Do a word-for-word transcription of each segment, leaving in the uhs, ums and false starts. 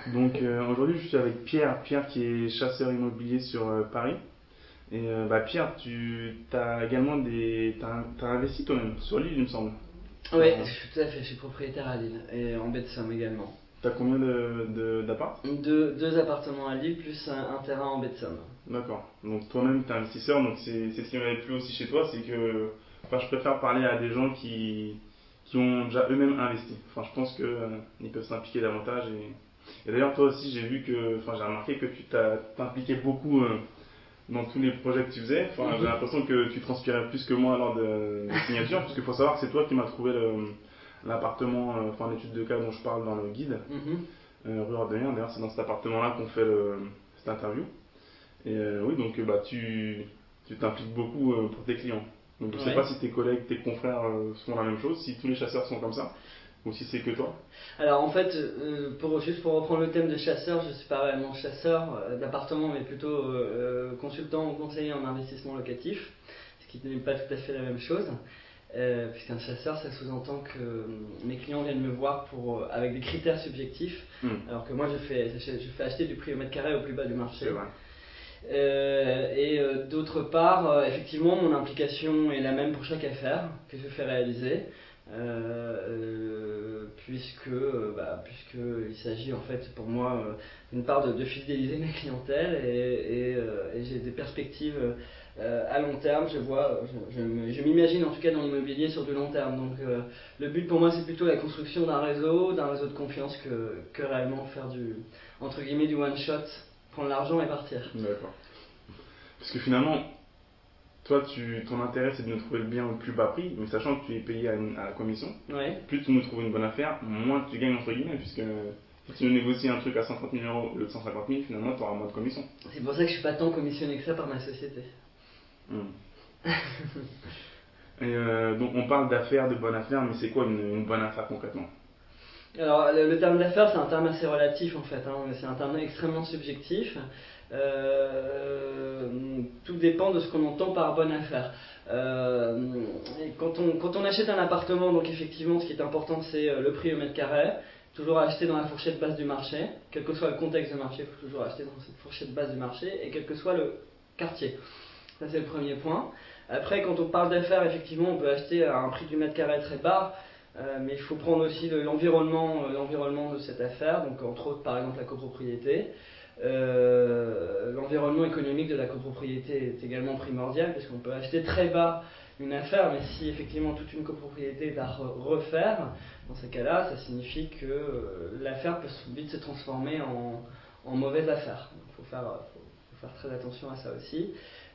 Donc euh, aujourd'hui, je suis avec Pierre, Pierre qui est chasseur immobilier sur euh, Paris. Et euh, bah, Pierre, tu as également des, t'as, t'as investi toi-même sur Lille, il me semble. Oui, je suis tout à fait, je suis propriétaire à Lille et en baie de Somme également. T'as combien de, de, d'appart deux, deux appartements à Lille plus un, un terrain en baie de Somme. D'accord. Donc toi-même, tu es investisseur, donc c'est, c'est ce qui m'avait plu aussi chez toi, c'est que enfin, je préfère parler à des gens qui, qui ont déjà eux-mêmes investi. Enfin, je pense qu'ils euh, peuvent s'impliquer davantage. Et, et d'ailleurs, toi aussi, j'ai vu que, enfin, j'ai remarqué que tu t'as, t'impliquais beaucoup euh, dans tous les projets que tu faisais. Enfin, j'ai l'impression que tu transpirais plus que moi lors de, de signature, parce qu'il faut savoir que c'est toi qui m'as trouvé le, l'appartement, euh, enfin l'étude de cas dont je parle dans le guide, mm-hmm. euh, rue Ordonnière. D'ailleurs, c'est dans cet appartement-là qu'on fait le, cette interview. Et euh, oui, donc bah, tu, tu t'impliques beaucoup euh, pour tes clients. Donc je ne sais ouais. pas si tes collègues, tes confrères euh, font la même chose, si tous les chasseurs sont comme ça, ou si c'est que toi. Alors en fait, euh, pour, juste pour reprendre le thème de chasseur, je ne suis pas réellement chasseur euh, d'appartement, mais plutôt euh, consultant ou conseiller en investissement locatif, ce qui n'est pas tout à fait la même chose. Euh, puisqu'un chasseur, ça sous-entend que euh, mes clients viennent me voir pour, euh, avec des critères subjectifs, mm. alors que moi je fais, je fais acheter du prix au mètre carré au plus bas du marché. C'est vrai. Euh, et euh, d'autre part, euh, effectivement, mon implication est la même pour chaque affaire que je fais réaliser, euh, euh, puisque, euh, bah, puisqu'il s'agit en fait pour moi euh, d'une part de, de fidéliser ma clientèle et, et, euh, et j'ai des perspectives euh, à long terme. Je vois, je, je, je m'imagine en tout cas dans l'immobilier sur du long terme. Donc euh, le but pour moi c'est plutôt la construction d'un réseau, d'un réseau de confiance que, que réellement faire du entre guillemets du one shot. Prendre l'argent et partir. D'accord. Parce que finalement, toi, tu, ton intérêt, c'est de nous trouver le bien au plus bas prix, mais sachant que tu es payé à, une, à la commission, ouais. plus tu nous trouves une bonne affaire, moins tu gagnes, entre guillemets, puisque si tu nous négocies un truc à cent trente mille euros au lieu de cent cinquante mille, finalement, tu auras moins de commission. C'est pour ça que je suis pas tant commissionné que ça par ma société. Mmh. Et euh, donc, on parle d'affaires, de bonnes affaires, mais c'est quoi une, une bonne affaire concrètement ? Alors, le, le terme d'affaires, c'est un terme assez relatif en fait, hein, c'est un terme extrêmement subjectif. Euh, tout dépend de ce qu'on entend par bonne affaire. Euh, et quand, on, quand on achète un appartement, donc effectivement, ce qui est important, c'est le prix au mètre carré. Toujours acheter dans la fourchette basse du marché, quel que soit le contexte du marché, il faut toujours acheter dans cette fourchette basse du marché, et quel que soit le quartier. Ça, c'est le premier point. Après, quand on parle d'affaires, effectivement, on peut acheter à un prix du mètre carré très bas. Euh, mais il faut prendre aussi le, l'environnement, euh, l'environnement de cette affaire, donc entre autres par exemple la copropriété. Euh, l'environnement économique de la copropriété est également primordial, puisqu'on peut acheter très bas une affaire, mais si effectivement toute une copropriété est à re- refaire, dans ces cas-là, ça signifie que euh, l'affaire peut vite se transformer en, en mauvaise affaire. Il faut faire, faut, faut faire très attention à ça aussi.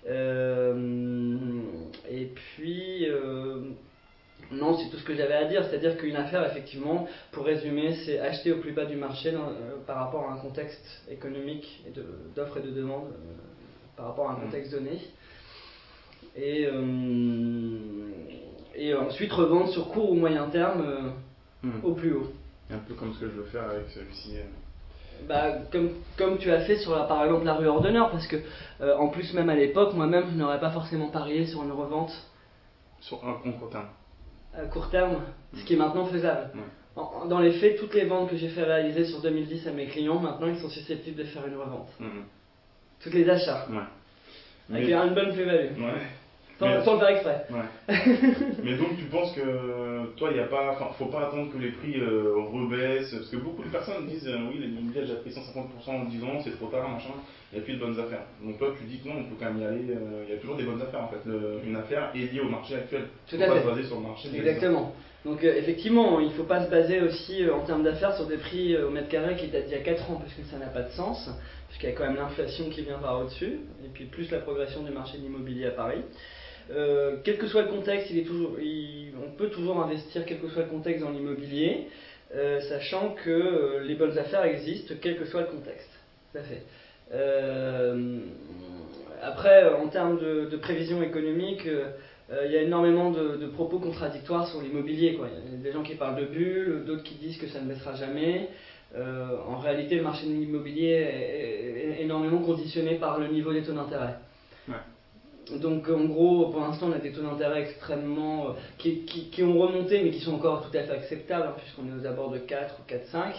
Euh, et puis... Euh, Non, c'est tout ce que j'avais à dire, c'est-à-dire qu'une affaire, effectivement, pour résumer, c'est acheter au plus bas du marché dans, euh, par rapport à un contexte économique et de, d'offre et de demande, euh, par rapport à un contexte donné. Et, euh, et ensuite revendre sur court ou moyen terme euh, mmh. au plus haut. Un peu comme ce que je veux faire avec celui-ci. Bah, comme, comme tu as fait sur la, par exemple la rue Ordonnière, parce que euh, en plus même à l'époque, moi-même je n'aurais pas forcément parié sur une revente. Sur un court terme. À court terme, ce qui est maintenant faisable. Ouais. En, dans les faits, toutes les ventes que j'ai fait réaliser sur deux mille dix à mes clients, maintenant ils sont susceptibles de faire une revente. Mmh. Toutes les achats. Ouais. Avec Mais... une bonne plus-value. Ouais. Sans, mais... sans le faire exprès. Ouais. Mais donc tu penses que toi, il y a pas, enfin, faut pas attendre que les prix euh, rebaissent, parce que beaucoup de personnes disent euh, oui, l'immobilier a déjà pris cent cinquante pour cent en dix ans, c'est trop tard, machin, il n'y a plus de bonnes affaires. Donc toi, tu dis que non, on peut quand même y aller, euh, il y a toujours des bonnes affaires en fait. Le, une affaire est liée au marché actuel. Tout faut à pas fait. se baser sur le marché. Exactement. Donc euh, effectivement, il ne faut pas se baser aussi euh, en termes d'affaires sur des prix euh, au mètre carré qui datent d'il y a quatre ans, parce que ça n'a pas de sens, puisqu'il y a quand même l'inflation qui vient par au-dessus, et puis plus la progression du marché de l'immobilier à Paris. Euh, quel que soit le contexte, il est toujours, il, on peut toujours investir, quel que soit le contexte, dans l'immobilier, euh, sachant que euh, les bonnes affaires existent, quel que soit le contexte. Tout à fait. Euh, après, en termes de, de prévision économique, euh, euh, il y a énormément de, de propos contradictoires sur l'immobilier, quoi. Il y a des gens qui parlent de bulles, d'autres qui disent que ça ne baissera jamais. Euh, en réalité, le marché de l'immobilier est, est, est énormément conditionné par le niveau des taux d'intérêt. Ouais. Donc en gros, pour l'instant, on a des taux d'intérêt extrêmement... Euh, qui, qui, qui ont remonté, mais qui sont encore tout à fait acceptables, hein, puisqu'on est aux abords de quatre ou quatre virgule cinq.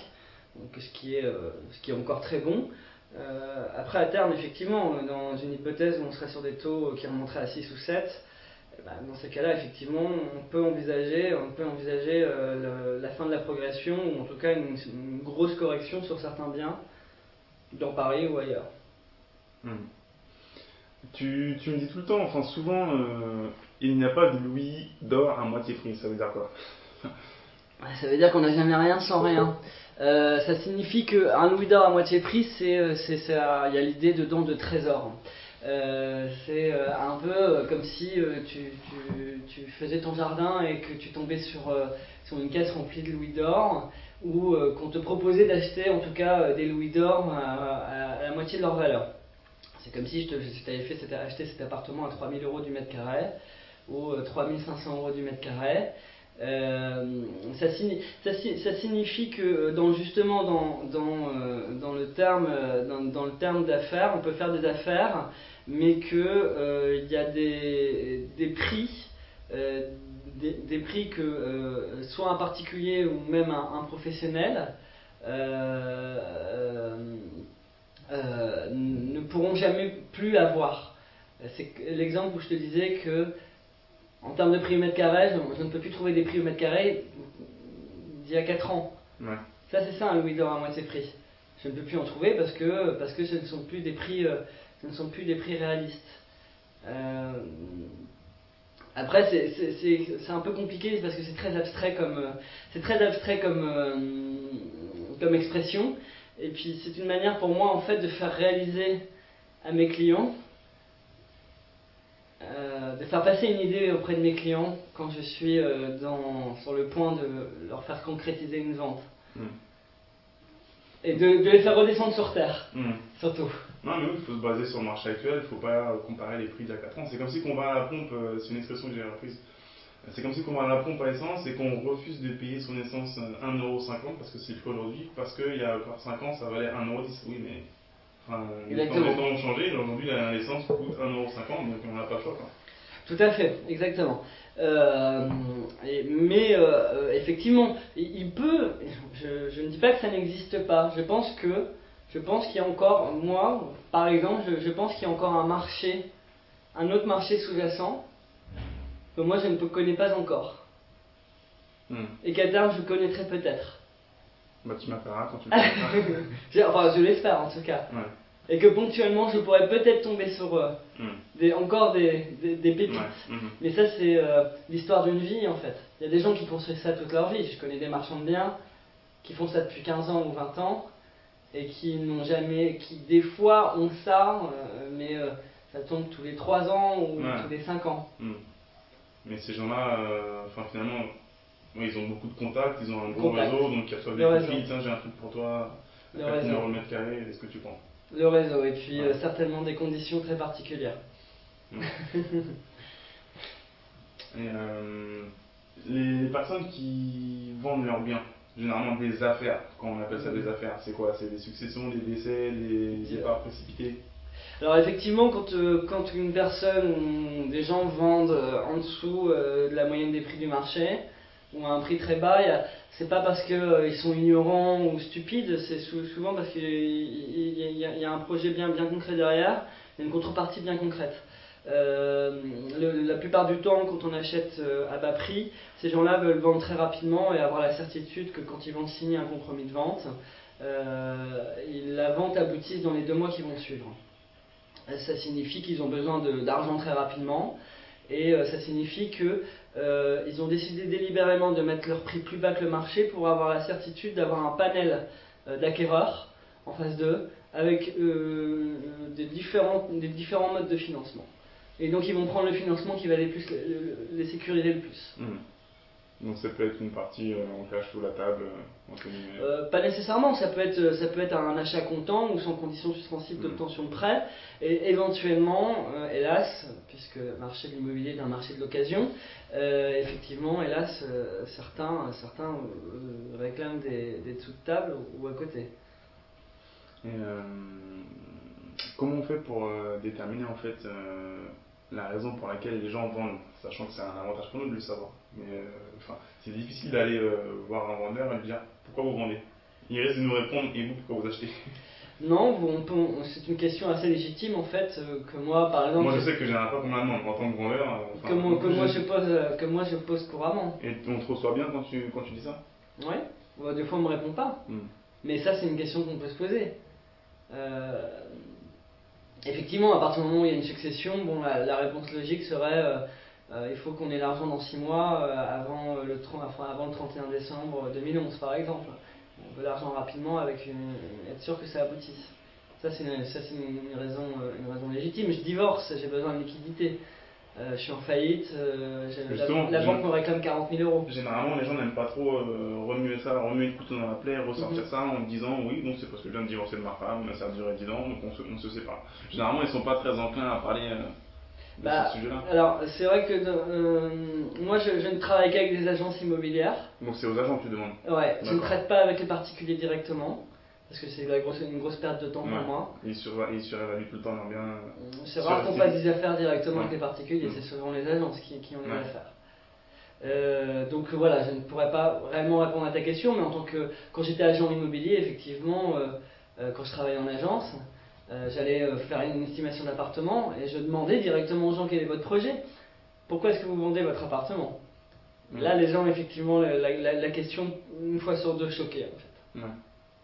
donc ce qui est, euh, ce qui est encore très bon. Euh, après, à terme, effectivement, dans une hypothèse où on serait sur des taux qui remonteraient à six ou sept, eh ben, dans ces cas-là, effectivement, on peut envisager, on peut envisager euh, le, la fin de la progression, ou en tout cas une, une grosse correction sur certains biens, dans Paris ou ailleurs. Mmh. Tu, tu me dis tout le temps, enfin souvent, euh, il n'y a pas de louis d'or à moitié prix, ça veut dire quoi? Ça veut dire qu'on n'a jamais rien sans rien. Euh, ça signifie qu'un louis d'or à moitié prix, c'est, c'est, c'est, il y a l'idée dedans de trésor. Euh, c'est euh, un peu euh, comme si euh, tu, tu, tu faisais ton jardin et que tu tombais sur, euh, sur une caisse remplie de louis d'or, ou euh, qu'on te proposait d'acheter en tout cas euh, des louis d'or à, à, à la moitié de leur valeur. C'est comme si je, te, je t'avais fait cet, acheté cet appartement à trois mille euros du mètre carré, ou euh, trois mille cinq cents euros du mètre carré. Euh, ça, ça, ça signifie que dans, justement dans, dans, euh, dans, le terme, dans, dans le terme d'affaires, on peut faire des affaires, mais qu'il euh, y a des, des prix, euh, des, des prix que euh, soit un particulier ou même un, un professionnel euh, euh, ne pourront jamais plus avoir. C'est l'exemple où je te disais que en termes de prix au mètre carré, je, je ne peux plus trouver des prix au mètre carré d'il y a quatre ans. Ouais. Ça, c'est ça un louis d'or à moitié prix. Je ne peux plus en trouver parce que, parce que ce ne sont plus des prix, euh, ce ne sont plus des prix réalistes. Euh, après, c'est, c'est, c'est, c'est un peu compliqué parce que c'est très abstrait comme, euh, c'est très abstrait comme, euh, comme expression. Et puis, c'est une manière pour moi, en fait, de faire réaliser à mes clients, Euh, de faire passer une idée auprès de mes clients quand je suis euh, dans, sur le point de leur faire concrétiser une vente. Mmh. Et de, de les faire redescendre sur terre, mmh. surtout. Non, mais oui, il faut se baser sur le marché actuel, il ne faut pas comparer les prix d'il y a quatre ans. C'est comme si qu'on va à la pompe, euh, c'est une expression que j'ai reprise. C'est comme si qu'on va à la pompe à essence et qu'on refuse de payer son essence un euro cinquante parce que c'est le prix aujourd'hui, parce qu'il y a encore cinq ans ça valait un euro dix. Oui, mais enfin, les, temps, les temps ont changé, aujourd'hui l'essence coûte un euro cinquante, donc on n'a pas le choix. Quoi. Tout à fait, exactement. Euh, et, mais euh, effectivement, il peut, je, je ne dis pas que ça n'existe pas, je pense que, je pense qu'il y a encore, moi, par exemple, je, je pense qu'il y a encore un marché, un autre marché sous-jacent, que moi je ne connais pas encore. Hmm. Et qu'à terme je connaîtrai peut-être. Bah tu m'appelleras quand tu le connaîtras. Enfin, je l'espère en tout cas. Ouais. Et que ponctuellement je pourrais peut-être tomber sur euh, mm. des, encore des, des, des pépites. Ouais. Mm-hmm. Mais ça c'est euh, l'histoire d'une vie en fait. Il y a des gens qui construisent ça toute leur vie. Je connais des marchands de biens qui font ça depuis quinze ans ou vingt ans et qui n'ont jamais, qui des fois ont ça, euh, mais euh, ça tombe tous les trois ans ou ouais. tous les cinq ans. Mm. Mais ces gens-là, euh, enfin finalement, oui, ils ont beaucoup de contacts, ils ont un gros Contact. réseau, donc ils reçoivent des coups de fil, tiens j'ai un truc pour toi, à quatre mille euros le mètre carré, est-ce que tu prends? Le réseau, et puis ouais. euh, certainement des conditions très particulières. Ouais. Et, euh, les personnes qui vendent leurs biens, généralement des affaires, quand on appelle ça des affaires, c'est quoi? C'est des successions, des décès, des départs précipités? Alors effectivement, quand, euh, quand une personne ou des gens vendent euh, en dessous euh, de la moyenne des prix du marché, ou à un prix très bas, c'est pas parce qu'ils euh, sont ignorants ou stupides, c'est sou- souvent parce qu'il y, y, y a un projet bien, bien concret derrière, il y a une contrepartie bien concrète. Euh, le, la plupart du temps, quand on achète euh, à bas prix, ces gens-là veulent vendre très rapidement et avoir la certitude que quand ils vont signer un compromis de vente, euh, la vente aboutisse dans les deux mois qui vont suivre. Ça signifie qu'ils ont besoin de, d'argent très rapidement. Et euh, ça signifie qu'ils euh, ont décidé délibérément de mettre leur prix plus bas que le marché pour avoir la certitude d'avoir un panel euh, d'acquéreurs en face d'eux avec euh, des, différents, des différents modes de financement. Et donc ils vont prendre le financement qui va les, plus, les, les sécuriser le plus. Mmh. Donc ça peut être une partie euh, en cash sous la table, entre guillemets. Euh, pas nécessairement, ça peut être ça peut être un achat comptant ou sans condition suspensive d'obtention de prêt, et éventuellement, euh, hélas, puisque le marché de l'immobilier est un marché de l'occasion, euh, effectivement, hélas, euh, certains certains euh, réclament des, des dessous de table ou, ou à côté. Et euh, comment on fait pour euh, déterminer en fait euh, la raison pour laquelle les gens vendent, sachant que c'est un avantage pour nous de le savoir. Mais euh, enfin, c'est difficile d'aller euh, voir un vendeur et lui dire pourquoi vous vendez. il risque de nous répondre et vous, pourquoi vous achetez? Non, on peut, on- c'est une question assez légitime en fait, euh, que moi par exemple. Moi je sais que j'en ai pas combien de monde en tant que vendeur. euh, que, enfin, moi, que, moi, je- je pose, euh, que moi je pose couramment. Et on te reçoit bien quand tu, quand tu dis ça? Oui, bah, des fois on me répond pas. Hmm. Mais ça, c'est une question qu'on peut se poser. Euh, effectivement, à partir du moment où il y a une succession, bon, la, la réponse logique serait euh, euh, il faut qu'on ait l'argent dans six mois euh, avant, euh, le trente, enfin, avant le trente et un décembre deux mille onze, par exemple. On veut l'argent rapidement avec une, être sûr que ça aboutisse. Ça, c'est une, ça, c'est une, raison, euh, une raison légitime. Je divorce, j'ai besoin de liquidité. Euh, je suis en faillite, euh, j'ai- la, Justement, la je- banque me réclame quarante mille euros. Généralement, les gens n'aiment pas trop euh, remuer ça, remuer le couteau dans la plaie, ressortir Mhm. ça en disant oui, donc c'est parce que je viens de divorcer de ma femme, ça a duré dix ans, donc on se, on se sépare. Généralement, ils sont pas très enclins à parler euh, de Bah, ce sujet-là. alors, c'est vrai que euh, moi, je, je ne travaille qu'avec des agences immobilières. Donc c'est aux agents que tu demandes. Ouais, je ne D'accord. traite pas avec les particuliers directement, parce que c'est la grosse, une grosse perte de temps pour Ouais. moi. Ils, sur, ils surévaluent tout le temps leur bien. C'est rare qu'on fasse des affaires directement Ouais. avec les particuliers, Mm. c'est souvent les agences qui, qui ont les Ouais. affaires. Euh, donc voilà, je ne pourrais pas réellement répondre à ta question, mais en tant que quand j'étais agent immobilier, effectivement, euh, euh, quand je travaillais en agence, euh, j'allais euh, faire une estimation d'appartement et je demandais directement aux gens quel est votre projet. Pourquoi est-ce que vous vendez votre appartement? Mm. Là, les gens, effectivement, la, la, la question, une fois sur deux, choquée en fait. Ouais.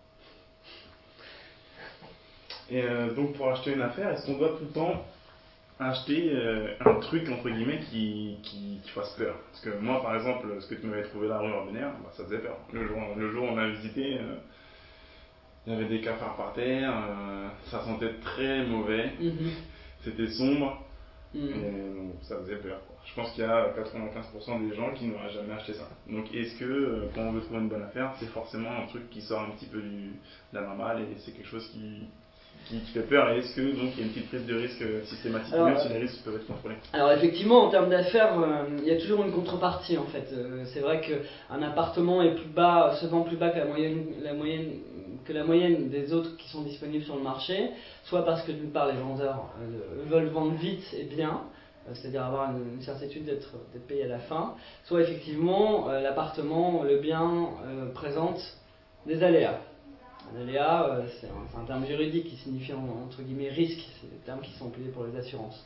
Et euh, donc pour acheter une affaire, est-ce qu'on doit tout le temps acheter euh, un truc entre guillemets qui, qui, qui fasse peur? Parce que moi par exemple, ce que tu m'avais trouvé là rue Ordinaire, bah, ça faisait peur. Le jour, le jour où on a visité, euh, il y avait des cafards par terre, euh, ça sentait très mauvais, Mhm. c'était sombre, Mhm. et donc ça faisait peur, quoi. Je pense qu'il y a quatre-vingt-quinze pour cent des gens qui n'auraient jamais acheté ça. Donc est-ce que euh, quand on veut trouver une bonne affaire, c'est forcément un truc qui sort un petit peu du, de la normale et c'est quelque chose qui, qui, qui fait peur? Et est-ce que donc il y a une petite prise de risque euh, systématique, Alors, même si euh, les risques peuvent être contrôlés? Alors effectivement, en termes d'affaires, euh, il y a toujours une contrepartie en fait. Euh, c'est vrai qu'un appartement est plus bas, se vend plus bas que la moyenne, la moyenne, que la moyenne des autres qui sont disponibles sur le marché, soit parce que d'une part les vendeurs euh, veulent vendre vite et bien, euh, c'est-à-dire avoir une, une certitude d'être, d'être payé à la fin, soit effectivement euh, l'appartement, le bien euh, présente des aléas. Un aléa, euh, c'est, un, c'est un terme juridique qui signifie en- entre guillemets risque, c'est des termes qui sont employés pour les assurances.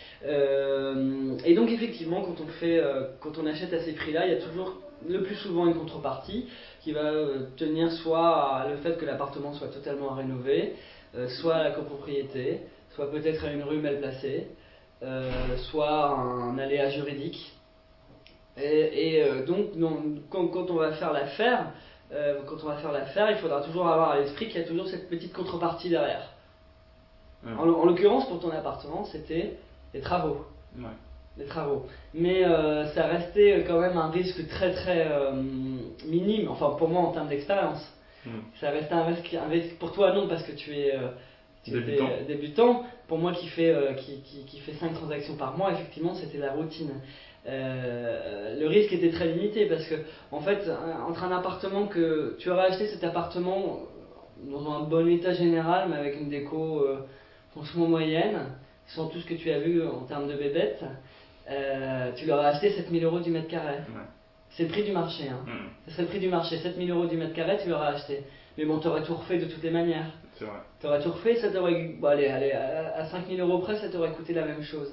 Euh, et donc effectivement, quand on fait, euh, quand on achète à ces prix-là, il y a toujours le plus souvent une contrepartie qui va euh, tenir soit à le fait que l'appartement soit totalement à rénover, euh, soit à la copropriété, soit peut-être à une rue mal placée, euh, soit un aléa juridique. Et, et euh, donc, non, quand, quand on va faire l'affaire, euh, quand on va faire l'affaire, il faudra toujours avoir à l'esprit qu'il y a toujours cette petite contrepartie derrière. Ouais. En, en l'occurrence, pour ton appartement, c'était les travaux. Ouais. Les travaux. Mais euh, ça restait quand même un risque très très euh, minime, enfin pour moi en termes d'expérience. Mm. Ça restait un risque, un risque pour toi non parce que tu es euh, tu Débutant. étais, euh, débutant. Pour moi qui fait euh, qui, qui, qui fait cinq transactions par mois, effectivement c'était la routine. Euh, le risque était très limité parce que en fait un- entre un appartement que tu aurais acheté cet appartement dans un bon état général mais avec une déco euh, franchement moyenne, sans tout ce que tu as vu en termes de bébêtes, euh, tu l'aurais acheté sept mille euros du mètre carré. Ouais. C'est le prix du marché. Hein. Mm. Ce serait le prix du marché. sept mille euros du mètre carré, tu l'aurais acheté. Mais bon, tu aurais tout refait de toutes les manières. C'est vrai. Tu aurais tout refait, ça t'aurait. Bon, allez, allez, à, à cinq mille euros près, ça t'aurait coûté la même chose.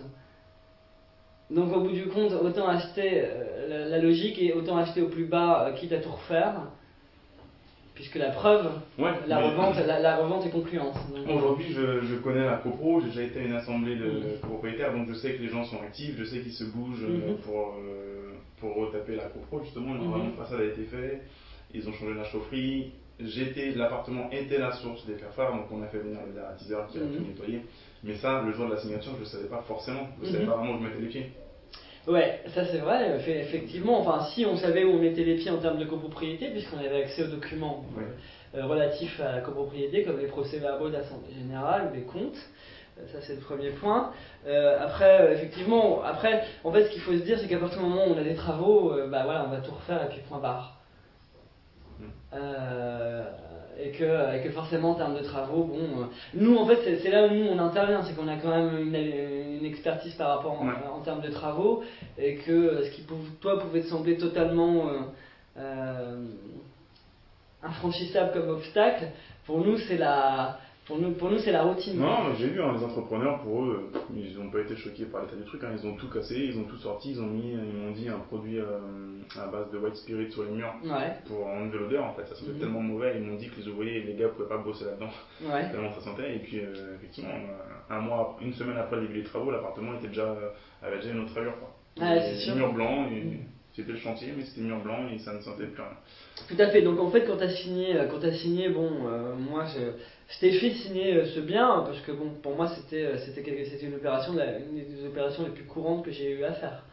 Donc, au bout du compte, autant acheter euh, la, la logique et autant acheter au plus bas, euh, quitte à tout refaire. Puisque la preuve, Ouais, la, mais- revente, la, la revente est concluante. Donc, Aujourd'hui, je, je connais la copro, j'ai déjà été à une assemblée de Mhm. copropriétaires, donc je sais que les gens sont actifs, je sais qu'ils se bougent euh, Mhm. pour, euh, pour retaper la copro, justement, le Mhm. ravalement de façade a été fait, ils ont changé la chaufferie, j'étais, l'appartement était la source des cafards, donc on a fait venir le dératiseur qui a Mhm. tout nettoyé, mais ça, le jour de la signature, je ne savais pas forcément, je ne savais Mhm. pas vraiment où je mettais les pieds. Ouais, ça c'est vrai, fait- effectivement. Enfin, si on savait où on mettait les pieds en termes de copropriété, puisqu'on avait accès aux documents Ouais. euh, relatifs à la copropriété, comme les procès-verbaux d'assemblée générale ou les comptes. Euh, Ça c'est le premier point. Euh, après, euh, effectivement, après, en fait, ce qu'il faut se dire, c'est qu'à partir du moment où on a des travaux, euh, bah voilà, on va tout refaire et puis point barre. Mm. Euh, et, que, et que forcément en termes de travaux, bon, euh, nous en fait c'est, c'est là où nous on intervient, c'est qu'on a quand même une, une expertise par rapport en, Ouais. en termes de travaux et que euh, ce qui pour toi pouvait te sembler totalement euh, euh, infranchissable comme obstacle. Pour nous, c'est la, pour nous, pour nous, c'est la routine. Non, mais j'ai vu, hein, les entrepreneurs, pour eux, ils n'ont pas été choqués par l'état du truc. Hein, ils ont tout cassé, ils ont tout sorti, ils ont mis, ils m'ont dit un produit euh, à base de white spirit sur les murs Ouais. pour enlever l'odeur. En fait, ça sentait Mhm. tellement mauvais. Ils m'ont dit que les ouvriers et les gars pouvaient pas bosser là-dedans Ouais. tellement ça sentait. Et puis, euh, effectivement, euh, un mois, une semaine après le début des travaux, l'appartement était déjà, euh, avait déjà une autre allure, quoi. Ouais, Et c'est sûr. mur blanc et Mhm. c'était le chantier, mais c'était mur blanc et ça ne sentait plus rien. Tout à fait. Donc en fait, quand tu as signé, quand t'as signé, bon, euh, moi, je, je t'ai fait signer euh, ce bien parce que bon, pour moi, c'était, euh, c'était, quelque- c'était une opération, de la- une des opérations les plus courantes que j'ai eu à faire.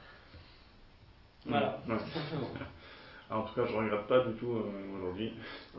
Voilà, Ouais. tout simplement. Alors, en tout cas, je regrette pas du tout euh, aujourd'hui.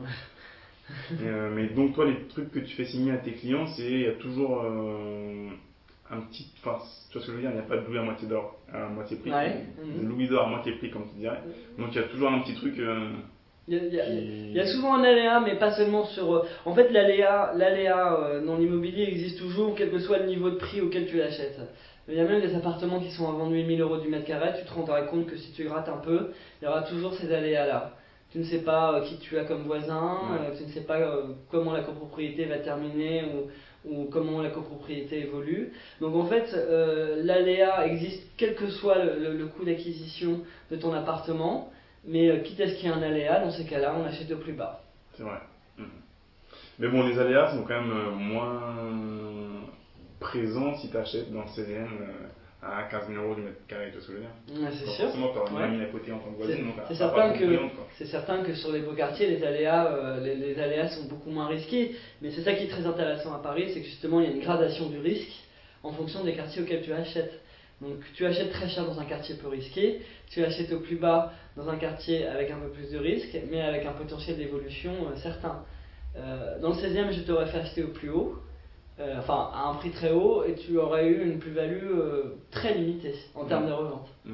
Et, euh, mais donc toi, les trucs que tu fais signer à tes clients, c'est il y a toujours euh, un petit, enfin, tu vois ce que je veux dire, il n'y a pas de louis à moitié d'or, à moitié prix, Ouais. de Mhm. louis d'or à moitié prix comme tu dirais. Donc il y a toujours un petit truc. Euh, Il y, a, il, y a, qui... il y a souvent un aléa, mais pas seulement sur. euh, En fait, l'aléa, l'aléa euh, dans l'immobilier existe toujours, quel que soit le niveau de prix auquel tu l'achètes. Il y a même des appartements qui sont à vendre huit mille euros du mètre carré, tu te rendras compte que si tu grattes un peu, il y aura toujours ces aléas-là. Tu ne sais pas euh, qui tu as comme voisin, Ouais. euh, tu ne sais pas euh, comment la copropriété va terminer ou, ou comment la copropriété évolue. Donc en fait, euh, l'aléa existe quel que soit le, le- le coût d'acquisition de ton appartement, mais euh, quitte à ce qu'il y ait un aléa, dans ces cas-là, on achète au plus bas. C'est vrai. Mhm. Mais bon, les aléas sont quand même euh, moins présents si tu achètes dans le seizième euh, à quinze mille euros du mètre carré, tu vois ce que je veux dire. Ouais, c'est Donc sûr. forcément, tu auras une Ouais. amie à côté en tant que C'est, voisine, donc c'est elle sera pas certain trop que, bruyante, quoi. c'est certain que sur les beaux quartiers, les aléas, euh, les, les aléas sont beaucoup moins risqués. Mais c'est ça qui est très intéressant à Paris, c'est que justement, il y a une gradation du risque en fonction des quartiers auxquels tu achètes. Donc tu achètes très cher dans un quartier peu risqué, tu achètes au plus bas dans un quartier avec un peu plus de risque, mais avec un potentiel d'évolution euh, certain. Euh, dans le seizième, je t'aurais fait acheter au plus haut, euh, enfin à un prix très haut, et tu aurais eu une plus-value euh, très limitée en termes Mhm. de revente. Ouais.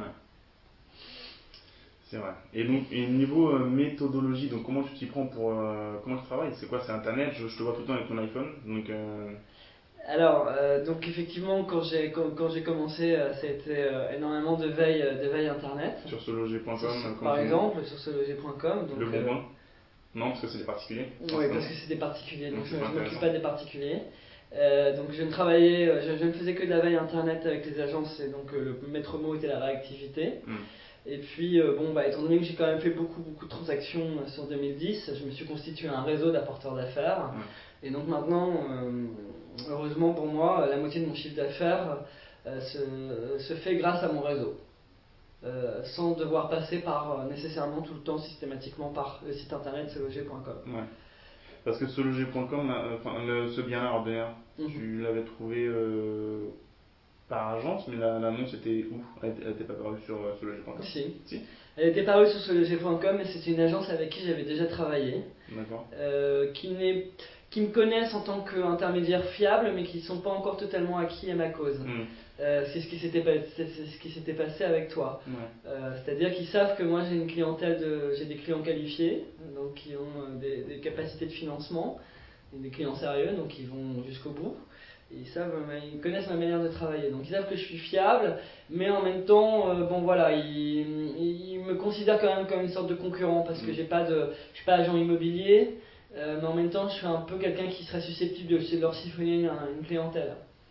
C'est vrai. Et donc, et niveau euh, méthodologie, donc comment tu t'y prends pour. Euh, comment tu travailles? C'est quoi? C'est Internet? je, je te vois tout le temps avec ton iPhone. Donc, euh, Alors, euh, donc effectivement, quand j'ai, quand, quand j'ai commencé, euh, ça a été euh, énormément de veille, euh, de veille internet. sur sologer point com, Sur- euh, comme par tout le monde. exemple, sur sologer point com. Le bon coin? Non, parce que c'est des particuliers. Oui, forcément. parce que c'est des particuliers, donc Donc, je c'est ne pas m'occupe intéressant. pas des particuliers. Euh, donc je ne travaillais, euh, je, je ne faisais que de la veille internet avec les agences, et donc euh, le maître mot était la réactivité. Hmm. Et puis, euh, bon, bah, étant donné que j'ai quand même fait beaucoup, beaucoup de transactions euh, sur deux mille dix, je me suis constitué un réseau d'apporteurs d'affaires. Ouais. Et donc maintenant, euh, heureusement pour moi, la moitié de mon chiffre d'affaires euh, se, se fait grâce à mon réseau. Euh, sans devoir passer par euh, nécessairement tout le temps systématiquement par le site internet seloger point com. Ouais. Parce que sologer point com, là, euh, enfin, le- ce bien-là, ordinaire, Mhm. tu l'avais trouvé euh, par agence, mais la- l'annonce était où? Elle n'était pas parue sur euh, sologer point com? Si. Si. Elle était parue sur seloger point com, mais c'est une agence avec qui j'avais déjà travaillé, D'accord. euh, qui, n'est, qui me connaissent en tant qu'intermédiaire fiable, mais qui ne sont pas encore totalement acquis à ma cause. Hmm. Euh, c'est, ce qui s'était pas- c'est, c'est ce qui s'était passé avec toi. Ouais. Euh, c'est-à-dire qu'ils savent que moi j'ai une clientèle de, j'ai des clients qualifiés, donc qui ont euh, des, des capacités de financement, et des clients sérieux, donc ils vont jusqu'au bout. Ils savent, euh, ils connaissent ma manière de travailler, donc ils savent que je suis fiable, mais en même temps, euh, bon voilà, ils, ils me considèrent quand même comme une sorte de concurrent parce que Mm. j'ai pas de, je suis pas agent immobilier, euh, mais en même temps, je suis un peu quelqu'un qui serait susceptible de, de leur siphonner une, une clientèle.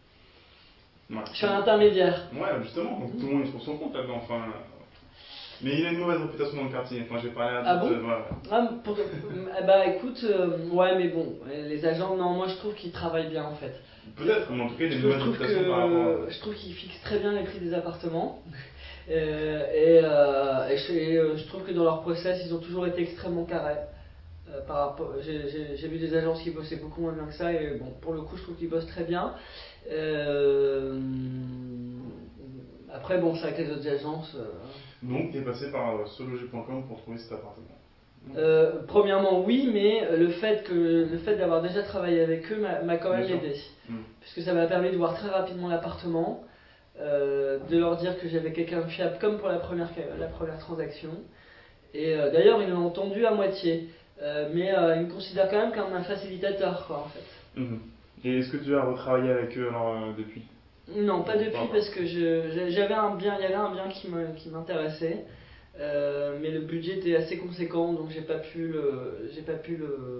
Ouais. Je suis un intermédiaire. Ouais, justement, donc tout le monde y trouve son compte là-dedans. Enfin, mais il a une mauvaise réputation dans le quartier. Enfin, j'ai parlé à Ah d'autres. bon euh, ouais. Ah, pour- eh bah écoute, euh, ouais mais bon, les agents, non, moi je trouve qu'ils travaillent bien en fait. Peut-être, mais en tout cas, il a Je une trouve, mauvaise je trouve réputation par rapport à. que je trouve qu'ils fixent très bien les prix des appartements. Euh, et, euh, et je, et, euh, je trouve que dans leur process, ils ont toujours été extrêmement carrés. Euh, par rapport, j'ai, j'ai- j'ai vu des agences qui bossaient beaucoup moins bien que ça, et bon, pour le coup, je trouve qu'ils bossent très bien. Euh, après, bon, c'est avec les autres agences. euh, Donc, tu es passé par euh, sologer point com pour trouver cet appartement. Euh, premièrement oui, mais le fait, que, le fait d'avoir déjà travaillé avec eux m'a, m'a quand même Bien sûr. aidé. Mm. Puisque ça m'a permis de voir très rapidement l'appartement, euh, de leur dire que j'avais quelqu'un de fiable comme pour la première, la première transaction. Et euh, d'ailleurs ils l'ont entendu à moitié, euh, mais euh, ils me considèrent quand même comme un facilitateur quoi, en fait. Mhm. Et est-ce que tu as retravaillé avec eux alors euh, depuis? Non, pas Pas depuis encore. parce que je, j'avais un bien, il y avait un bien qui, me, qui m'intéressait. Euh, mais le budget était assez conséquent, donc j'ai pas pu le, j'ai pas pu le,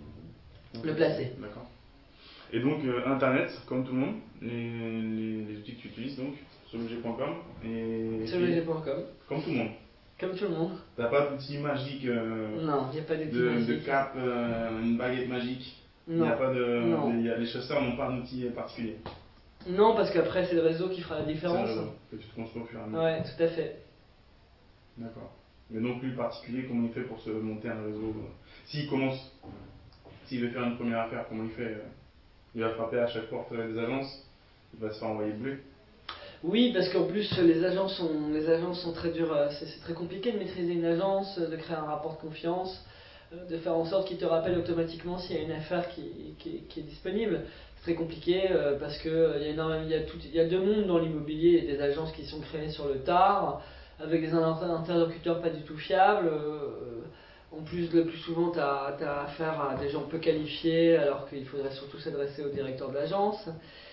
le placer. D'accord. Et donc euh, Internet, comme tout le monde, les, les, les outils que tu utilises donc sur le G point com et Sur le G point com. Comme tout le monde. Comme tout le monde. T'as pas d'outil magique euh, Non, il n'y a pas d'outil de, magique. de cap, euh, une baguette magique. Il y a pas de, non. Les, y a, les chasseurs n'ont pas un outil particulier. Non, parce qu'après c'est le réseau qui fera la différence. C'est le réseau que tu te construis au fur et à mesure. Ouais, tout à fait. D'accord. Mais donc lui particulier, comment il fait pour se monter un réseau euh, S'il commence, s'il veut faire une première affaire, comment il fait euh, Il va frapper à chaque porte des agences, il va se faire envoyer bleu. Oui, parce qu'en plus les agences sont, les agences sont très dures. C'est, c'est très compliqué de maîtriser une agence, de créer un rapport de confiance, de faire en sorte qu'il te rappelle automatiquement s'il y a une affaire qui, qui, qui est disponible. C'est très compliqué euh, parce qu'il euh, y, a y, a y a deux mondes dans l'immobilier, des agences qui sont créées sur le tard, avec des interlocuteurs pas du tout fiables. Euh, en plus, le plus souvent, tu as affaire à des gens peu qualifiés, alors qu'il faudrait surtout s'adresser au directeur de l'agence.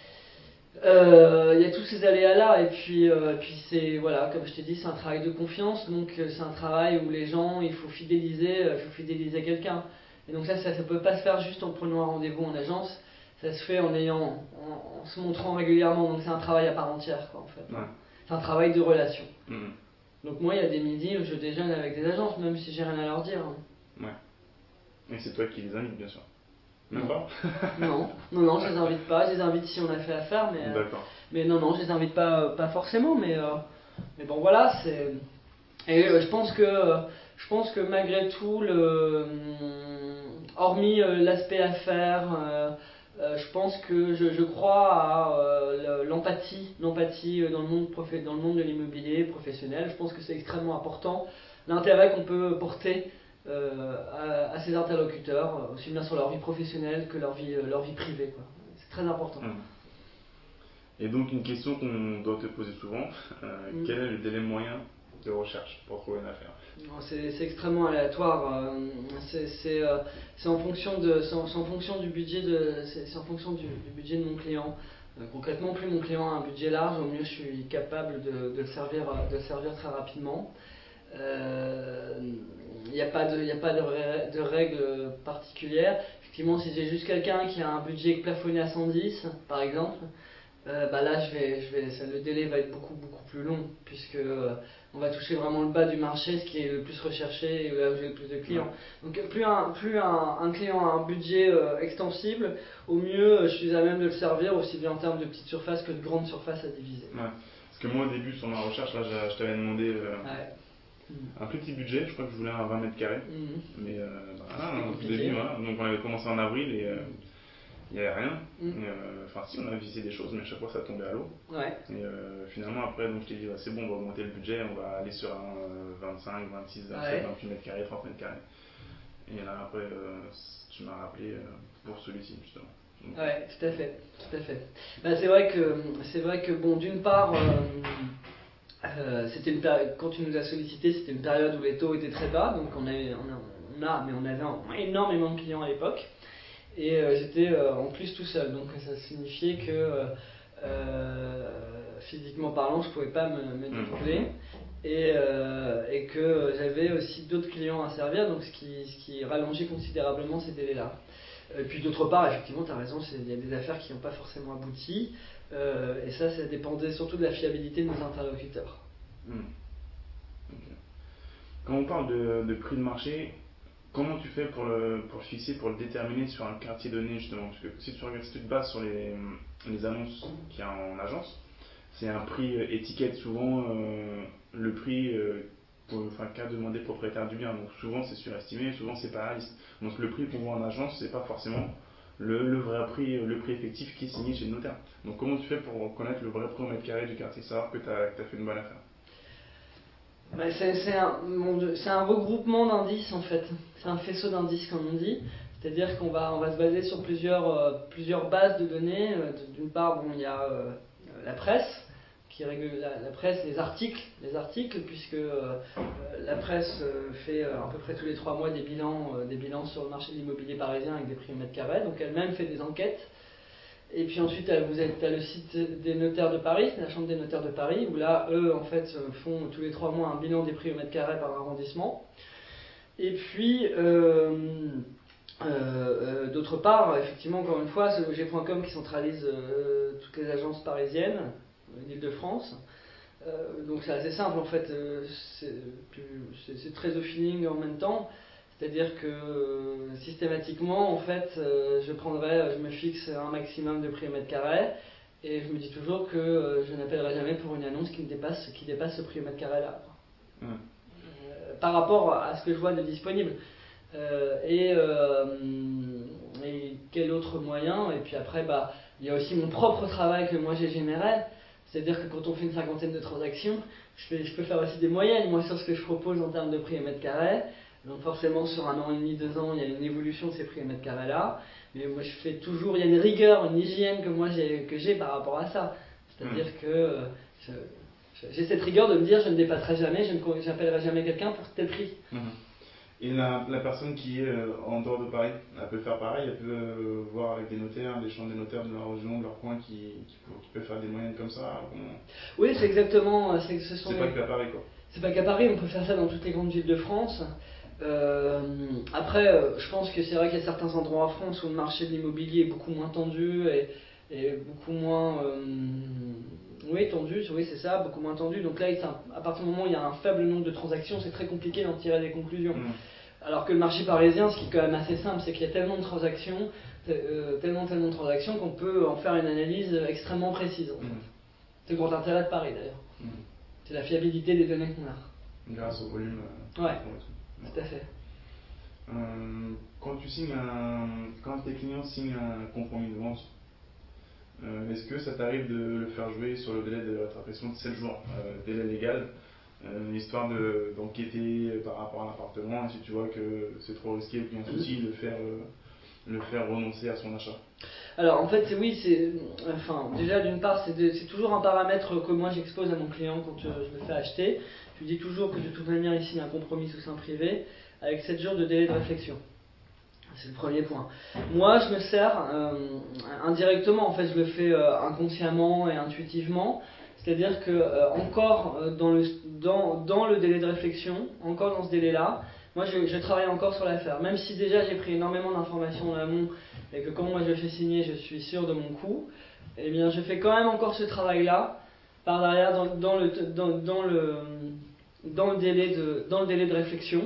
Il euh, y a tous ces aléas-là, et puis, euh, puis c'est, voilà, comme je t'ai dit, c'est un travail de confiance, donc euh, c'est un travail où les gens, il faut fidéliser, euh, il faut fidéliser quelqu'un. Et donc ça, ça ne peut pas se faire juste en prenant un rendez-vous en agence, ça se fait en ayant, en, en se montrant régulièrement, donc c'est un travail à part entière, quoi, en fait. Ouais. C'est un travail de relation. Mmh. Donc moi, il y a des midis où je déjeune avec des agences, même si j'ai rien à leur dire. Hein. Ouais. Et c'est toi qui les invites, bien sûr. Non. D'accord. non, non, non, je les invite pas. Je les invite si on a fait affaire, mais. Euh, D'accord. mais non, non, je les invite pas, pas forcément. Mais, euh, mais bon, voilà, c'est. Et euh, je pense que, euh, je pense que malgré tout, le, euh, hormis euh, l'aspect affaires, euh, euh, je pense que je, je crois à euh, l'empathie, l'empathie dans le monde profe- dans le monde de l'immobilier professionnel. Je pense que c'est extrêmement important. L'intérêt qu'on peut porter euh, à, à ses interlocuteurs, aussi bien sur leur vie professionnelle que leur vie, leur vie privée, quoi. C'est très important. Mmh. Et donc une question qu'on doit te poser souvent, euh, mmh. quel est le délai moyen de recherche pour trouver une affaire? C'est, c'est extrêmement aléatoire. C'est, c'est, euh, c'est, en fonction de, c'est, en, c'est en fonction du budget de, c'est, c'est en fonction du, du budget de mon client. Euh, concrètement, plus mon client a un budget large, au mieux je suis capable de, de, le, servir, de le servir très rapidement. Il euh, n'y a pas de, y a pas de, ré, de règles particulières. Effectivement, si j'ai juste quelqu'un qui a un budget plafonné à cent dix, par exemple, euh, bah là, je vais, je vais, ça, le délai va être beaucoup, beaucoup plus long, puisque euh, on va toucher vraiment le bas du marché, ce qui est le plus recherché et là où j'ai le plus de clients. Donc, plus un, plus un, un client a un budget euh, extensible, au mieux, je suis à même de le servir, aussi bien en termes de petites surfaces que de grandes surfaces à diviser. Ouais. Parce que moi, au début, sur ma recherche, là, je t'avais demandé euh, ouais. un petit budget, je crois que je voulais un vingt mètres carrés. Mmh. Mais euh, voilà, au début, voilà. Donc, on avait commencé en avril et. Euh, il n'y avait rien. Mmh. Euh, enfin, si, on a visité des choses, mais à chaque fois ça tombait à l'eau. Ouais. Et euh, finalement, après, donc, je t'ai dit, bah, c'est bon, on va augmenter le budget, on va aller sur un euh, vingt-cinq, vingt-six, vingt-sept, ouais. vingt-huit mètres carrés, trente mètres carrés. Et là, après, euh, tu m'as rappelé euh, pour celui-ci, justement. Donc, ouais, tout à fait. Tout à fait. Bah, c'est vrai que, c'est vrai que bon, d'une part, euh, euh, c'était une période, quand tu nous as sollicité, c'était une période où les taux étaient très bas, donc on, avait, on, a, on a, mais on avait énormément de clients à l'époque. Et euh, j'étais euh, en plus tout seul, donc ça signifiait que euh, physiquement parlant, je ne pouvais pas me, me dédoubler et, euh, et que j'avais aussi d'autres clients à servir, donc ce qui, ce qui rallongeait considérablement ces délais-là. Et puis d'autre part, effectivement, tu as raison, il y a des affaires qui n'ont pas forcément abouti, euh, et ça, ça dépendait surtout de la fiabilité de nos interlocuteurs. Mmh. Okay. Quand on parle de, de prix de marché, comment tu fais pour le, pour le fixer, pour le déterminer sur un quartier donné, justement? Parce que si tu, regardes, si tu te bases sur les, les annonces qu'il y a en agence, c'est un prix étiquette, souvent euh, le prix euh, pour, enfin, qu'a demandé le propriétaire du bien. Donc souvent c'est surestimé, souvent c'est pas réaliste. Donc le prix qu'on voit en agence, c'est pas forcément le, le vrai prix, le prix effectif qui est signé chez le notaire. Donc comment tu fais pour connaître le vrai prix au mètre carré du quartier, savoir que tu as fait une bonne affaire? Bah c'est, c'est, un, c'est un regroupement d'indices en fait, c'est un faisceau d'indices comme on dit, c'est-à-dire qu'on va, on va se baser sur plusieurs, euh, plusieurs bases de données. Euh, d'une part, bon, il y a euh, la presse, qui régule la, la presse, les articles, les articles puisque euh, la presse euh, fait euh, à peu près tous les trois mois des bilans, euh, des bilans sur le marché de l'immobilier parisien avec des prix au mètre carré, donc elle-même fait des enquêtes. Et puis ensuite, t'as, vous êtes, t'as le site des notaires de Paris, la chambre des notaires de Paris, où là, eux, en fait, font tous les trois mois un bilan des prix au mètre carré par arrondissement. Et puis, euh, euh, euh, d'autre part, effectivement, encore une fois, c'est loger point com qui centralise euh, toutes les agences parisiennes d'Île-de-France. Euh, donc c'est assez simple en fait, euh, c'est, c'est, c'est très au feeling en même temps. C'est-à-dire que euh, systématiquement, en fait, euh, je prendrai, je me fixe un maximum de prix au mètre carré, et je me dis toujours que euh, je n'appellerai jamais pour une annonce qui, me dépasse, qui dépasse ce prix au mètre carré là. Mmh. Euh, par rapport à ce que je vois de disponible. Euh, et, euh, et quel autre moyen? Et puis après, bah, il y a aussi mon propre travail que moi j'ai généré. C'est-à-dire que quand on fait une cinquantaine de transactions, je, fais, je peux faire aussi des moyennes, moi, sur ce que je propose en termes de prix au mètre carré. Donc forcément, sur un an et demi, deux ans, il y a une évolution de ces prix au mètre carré là. Mais moi, je fais toujours, il y a une rigueur, une hygiène que moi j'ai, que j'ai par rapport à ça. C'est-à-dire mmh. que euh, je, je, j'ai cette rigueur de me dire, je ne dépasserai jamais, je ne j'appellerai jamais quelqu'un pour tel prix. Mmh. Et la, la personne qui est euh, en dehors de Paris, elle peut faire pareil, elle peut euh, voir avec des notaires, des chambres des notaires de leur région, de leur coin, qui, qui, qui peuvent faire des moyennes comme ça. Comment... Oui, c'est exactement. C'est, ce sont c'est les... pas qu'à Paris, quoi. C'est pas qu'à Paris, on peut faire ça dans toutes les grandes villes de France. Euh, après, euh, je pense que c'est vrai qu'il y a certains endroits en France où le marché de l'immobilier est beaucoup moins tendu et, et beaucoup moins. Euh, oui, tendu, oui, c'est ça, beaucoup moins tendu. Donc là, à partir du moment où il y a un faible nombre de transactions, c'est très compliqué d'en tirer des conclusions. Mmh. Alors que le marché parisien, ce qui est quand même assez simple, c'est qu'il y a tellement de transactions, euh, tellement, tellement de transactions qu'on peut en faire une analyse extrêmement précise. En fait. Mmh. C'est le grand intérêt de Paris d'ailleurs. Mmh. C'est la fiabilité des données qu'on a. Grâce au volume. Euh, ouais, tout, tout à fait. Euh, quand tu signes un, quand tes clients signent un compromis de vente, euh, est-ce que ça t'arrive de le faire jouer sur le délai de rétractation de sept jours, euh, délai légal? Euh, histoire de, d'enquêter par rapport à l'appartement, et si tu vois que c'est trop risqué ou qu'il y a un souci, le faire, euh, le faire renoncer à son achat. Alors en fait, c'est, oui, c'est, enfin, déjà d'une part, c'est, de, c'est toujours un paramètre que moi j'expose à mon client quand euh, je le fais acheter. Je lui dis toujours que de toute manière, il signe un compromis sous seing privé avec sept jours de délai de réflexion. C'est le premier point. Moi, je me sers euh, indirectement, en fait, je le fais euh, inconsciemment et intuitivement. C'est-à-dire que euh, encore euh, dans, le, dans, dans le délai de réflexion, encore dans ce délai-là, moi je, je travaille encore sur l'affaire. Même si déjà j'ai pris énormément d'informations en amont et que quand moi je le fais signer, je suis sûr de mon coup, eh bien je fais quand même encore ce travail-là par derrière dans, dans, le, dans, dans, le, dans, le délai de, dans le délai de réflexion.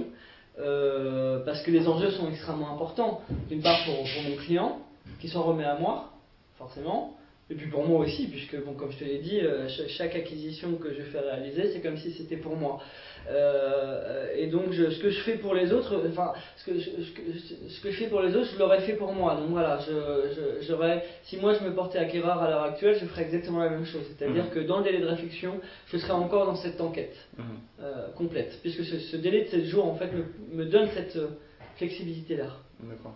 Euh, parce que les enjeux sont extrêmement importants. D'une part pour, pour mon client, qui s'en remet à moi, forcément. Et puis pour moi aussi, puisque bon, comme je te l'ai dit, euh, chaque, chaque acquisition que je fais réaliser, c'est comme si c'était pour moi. Euh, et donc je, ce que je fais pour les autres, enfin ce que, je, ce, que, ce que je fais pour les autres, je l'aurais fait pour moi. Donc voilà, je, je, j'aurais, si moi je me portais acquéreur à l'heure actuelle, je ferais exactement la même chose. C'est-à-dire mmh. que dans le délai de réflexion, je serais encore dans cette enquête mmh. euh, complète, puisque ce, ce délai de sept jours en fait me, me donne cette euh, flexibilité-là. D'accord.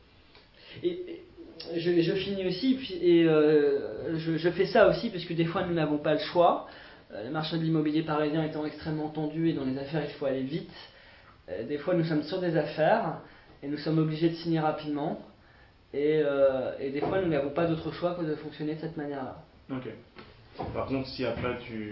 Et, et Je, je finis aussi, puis, et euh, je, je fais ça aussi parce que des fois nous n'avons pas le choix. Euh, le marché de l'immobilier parisien étant extrêmement tendu et dans les affaires il faut aller vite. Euh, des fois nous sommes sur des affaires et nous sommes obligés de signer rapidement. Et, euh, et des fois nous n'avons pas d'autre choix que de fonctionner de cette manière-là. Ok. Par contre, si après tu,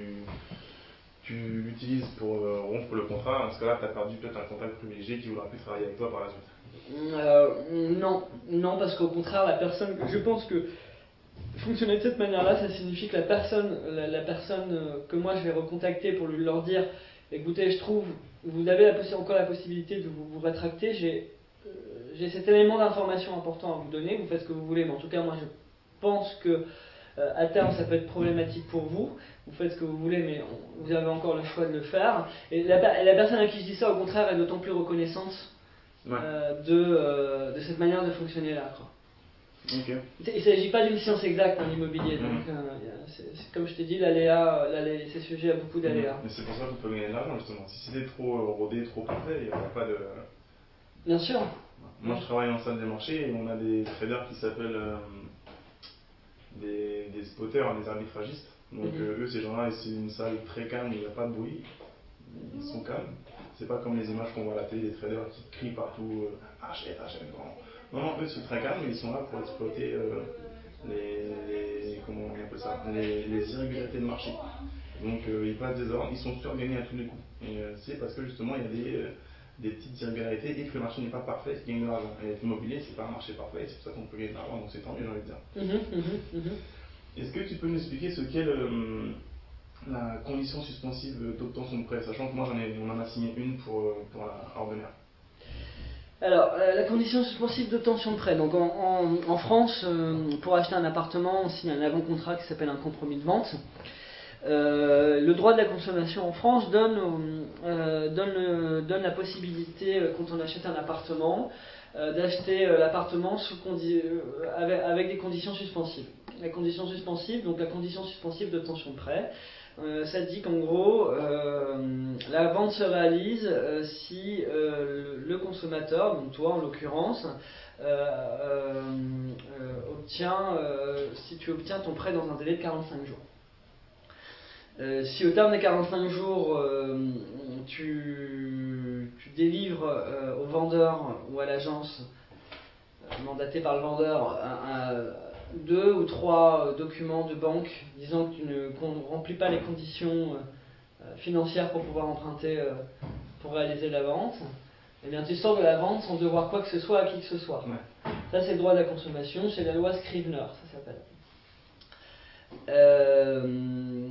tu l'utilises pour euh, rompre le contrat, dans ce cas-là, tu as perdu peut-être un contact privilégié qui voudra plus travailler avec toi par la suite. Euh, non, non, parce qu'au contraire, la personne, je pense que fonctionner de cette manière-là, ça signifie que la personne, la, la personne que moi je vais recontacter pour lui, leur dire, écoutez, je trouve, vous avez la possi- encore la possibilité de vous, vous rétracter, j'ai, euh, j'ai cet élément d'information important à vous donner, vous faites ce que vous voulez, mais en tout cas, moi je pense que euh, à terme ça peut être problématique pour vous, vous faites ce que vous voulez, mais on, vous avez encore le choix de le faire. Et la, la personne à qui je dis ça, au contraire, est d'autant plus reconnaissante. Ouais. Euh, de, euh, de cette manière de fonctionner là. Quoi. Okay. Il ne s'agit pas d'une science exacte, hein, l'immobilier. Donc, mmh. euh, c'est, c'est, comme je t'ai dit, l'aléa, l'aléa, c'est sujet à beaucoup d'aléas. Mmh. Mais c'est pour ça qu'on peut gagner de l'argent, justement. Si c'était trop euh, rodé, trop parfait, il n'y aurait pas de. Bien sûr. Moi, mmh. je travaille en salle des marchés et on a des traders qui s'appellent euh, des, des spotters, des arbitragistes. Donc, mmh. euh, eux, ces gens-là, c'est une salle très calme, il n'y a pas de bruit. Ils sont calmes. C'est pas comme les images qu'on voit à la télé, des traders qui crient partout, euh, achète, achète. Non, non, eux sont très calmes, mais ils sont là pour exploiter euh, les, les, les irrégularités de marché. Donc euh, ils passent des ordres, ils sont sûrs de gagner à tous les coups. Et euh, c'est parce que justement il y a des, euh, des petites irrégularités et que le marché n'est pas parfait et qu'ils gagnent de l'argent. Et l'immobilier, c'est pas un marché parfait et c'est pour ça qu'on peut gagner de l'argent, donc c'est tant mieux, j'ai envie de dire. Mmh, mmh, mmh. Est-ce que tu peux nous expliquer ce qu'est le, la condition suspensive d'obtention de prêt, sachant que moi j'en ai, on en a signé une pour, pour la ordinaire. Alors, euh, la condition suspensive d'obtention de prêt. Donc, en, en, en France, euh, pour acheter un appartement, on signe un avant-contrat qui s'appelle un compromis de vente. Euh, le droit de la consommation en France donne, euh, donne, le, donne la possibilité, euh, quand on achète un appartement, euh, d'acheter euh, l'appartement sous condi- euh, avec, avec des conditions suspensives. La condition suspensive, donc la condition suspensive d'obtention de prêt, euh, ça dit qu'en gros, euh, la vente se réalise euh, si euh, le, le consommateur, donc toi en l'occurrence, euh, euh, euh, obtient, euh, si tu obtiens ton prêt dans un délai de quarante-cinq jours. Euh, si au terme des quarante-cinq jours, euh, tu, tu délivres euh, au vendeur ou à l'agence euh, mandatée par le vendeur un, un, deux ou trois euh, documents de banque disant que tu ne remplis pas les conditions euh, financières pour pouvoir emprunter euh, pour réaliser la vente, eh bien tu sors de la vente sans devoir quoi que ce soit à qui que ce soit. Ouais. Ça c'est le droit de la consommation, c'est la loi Scrivener, ça s'appelle. Euh,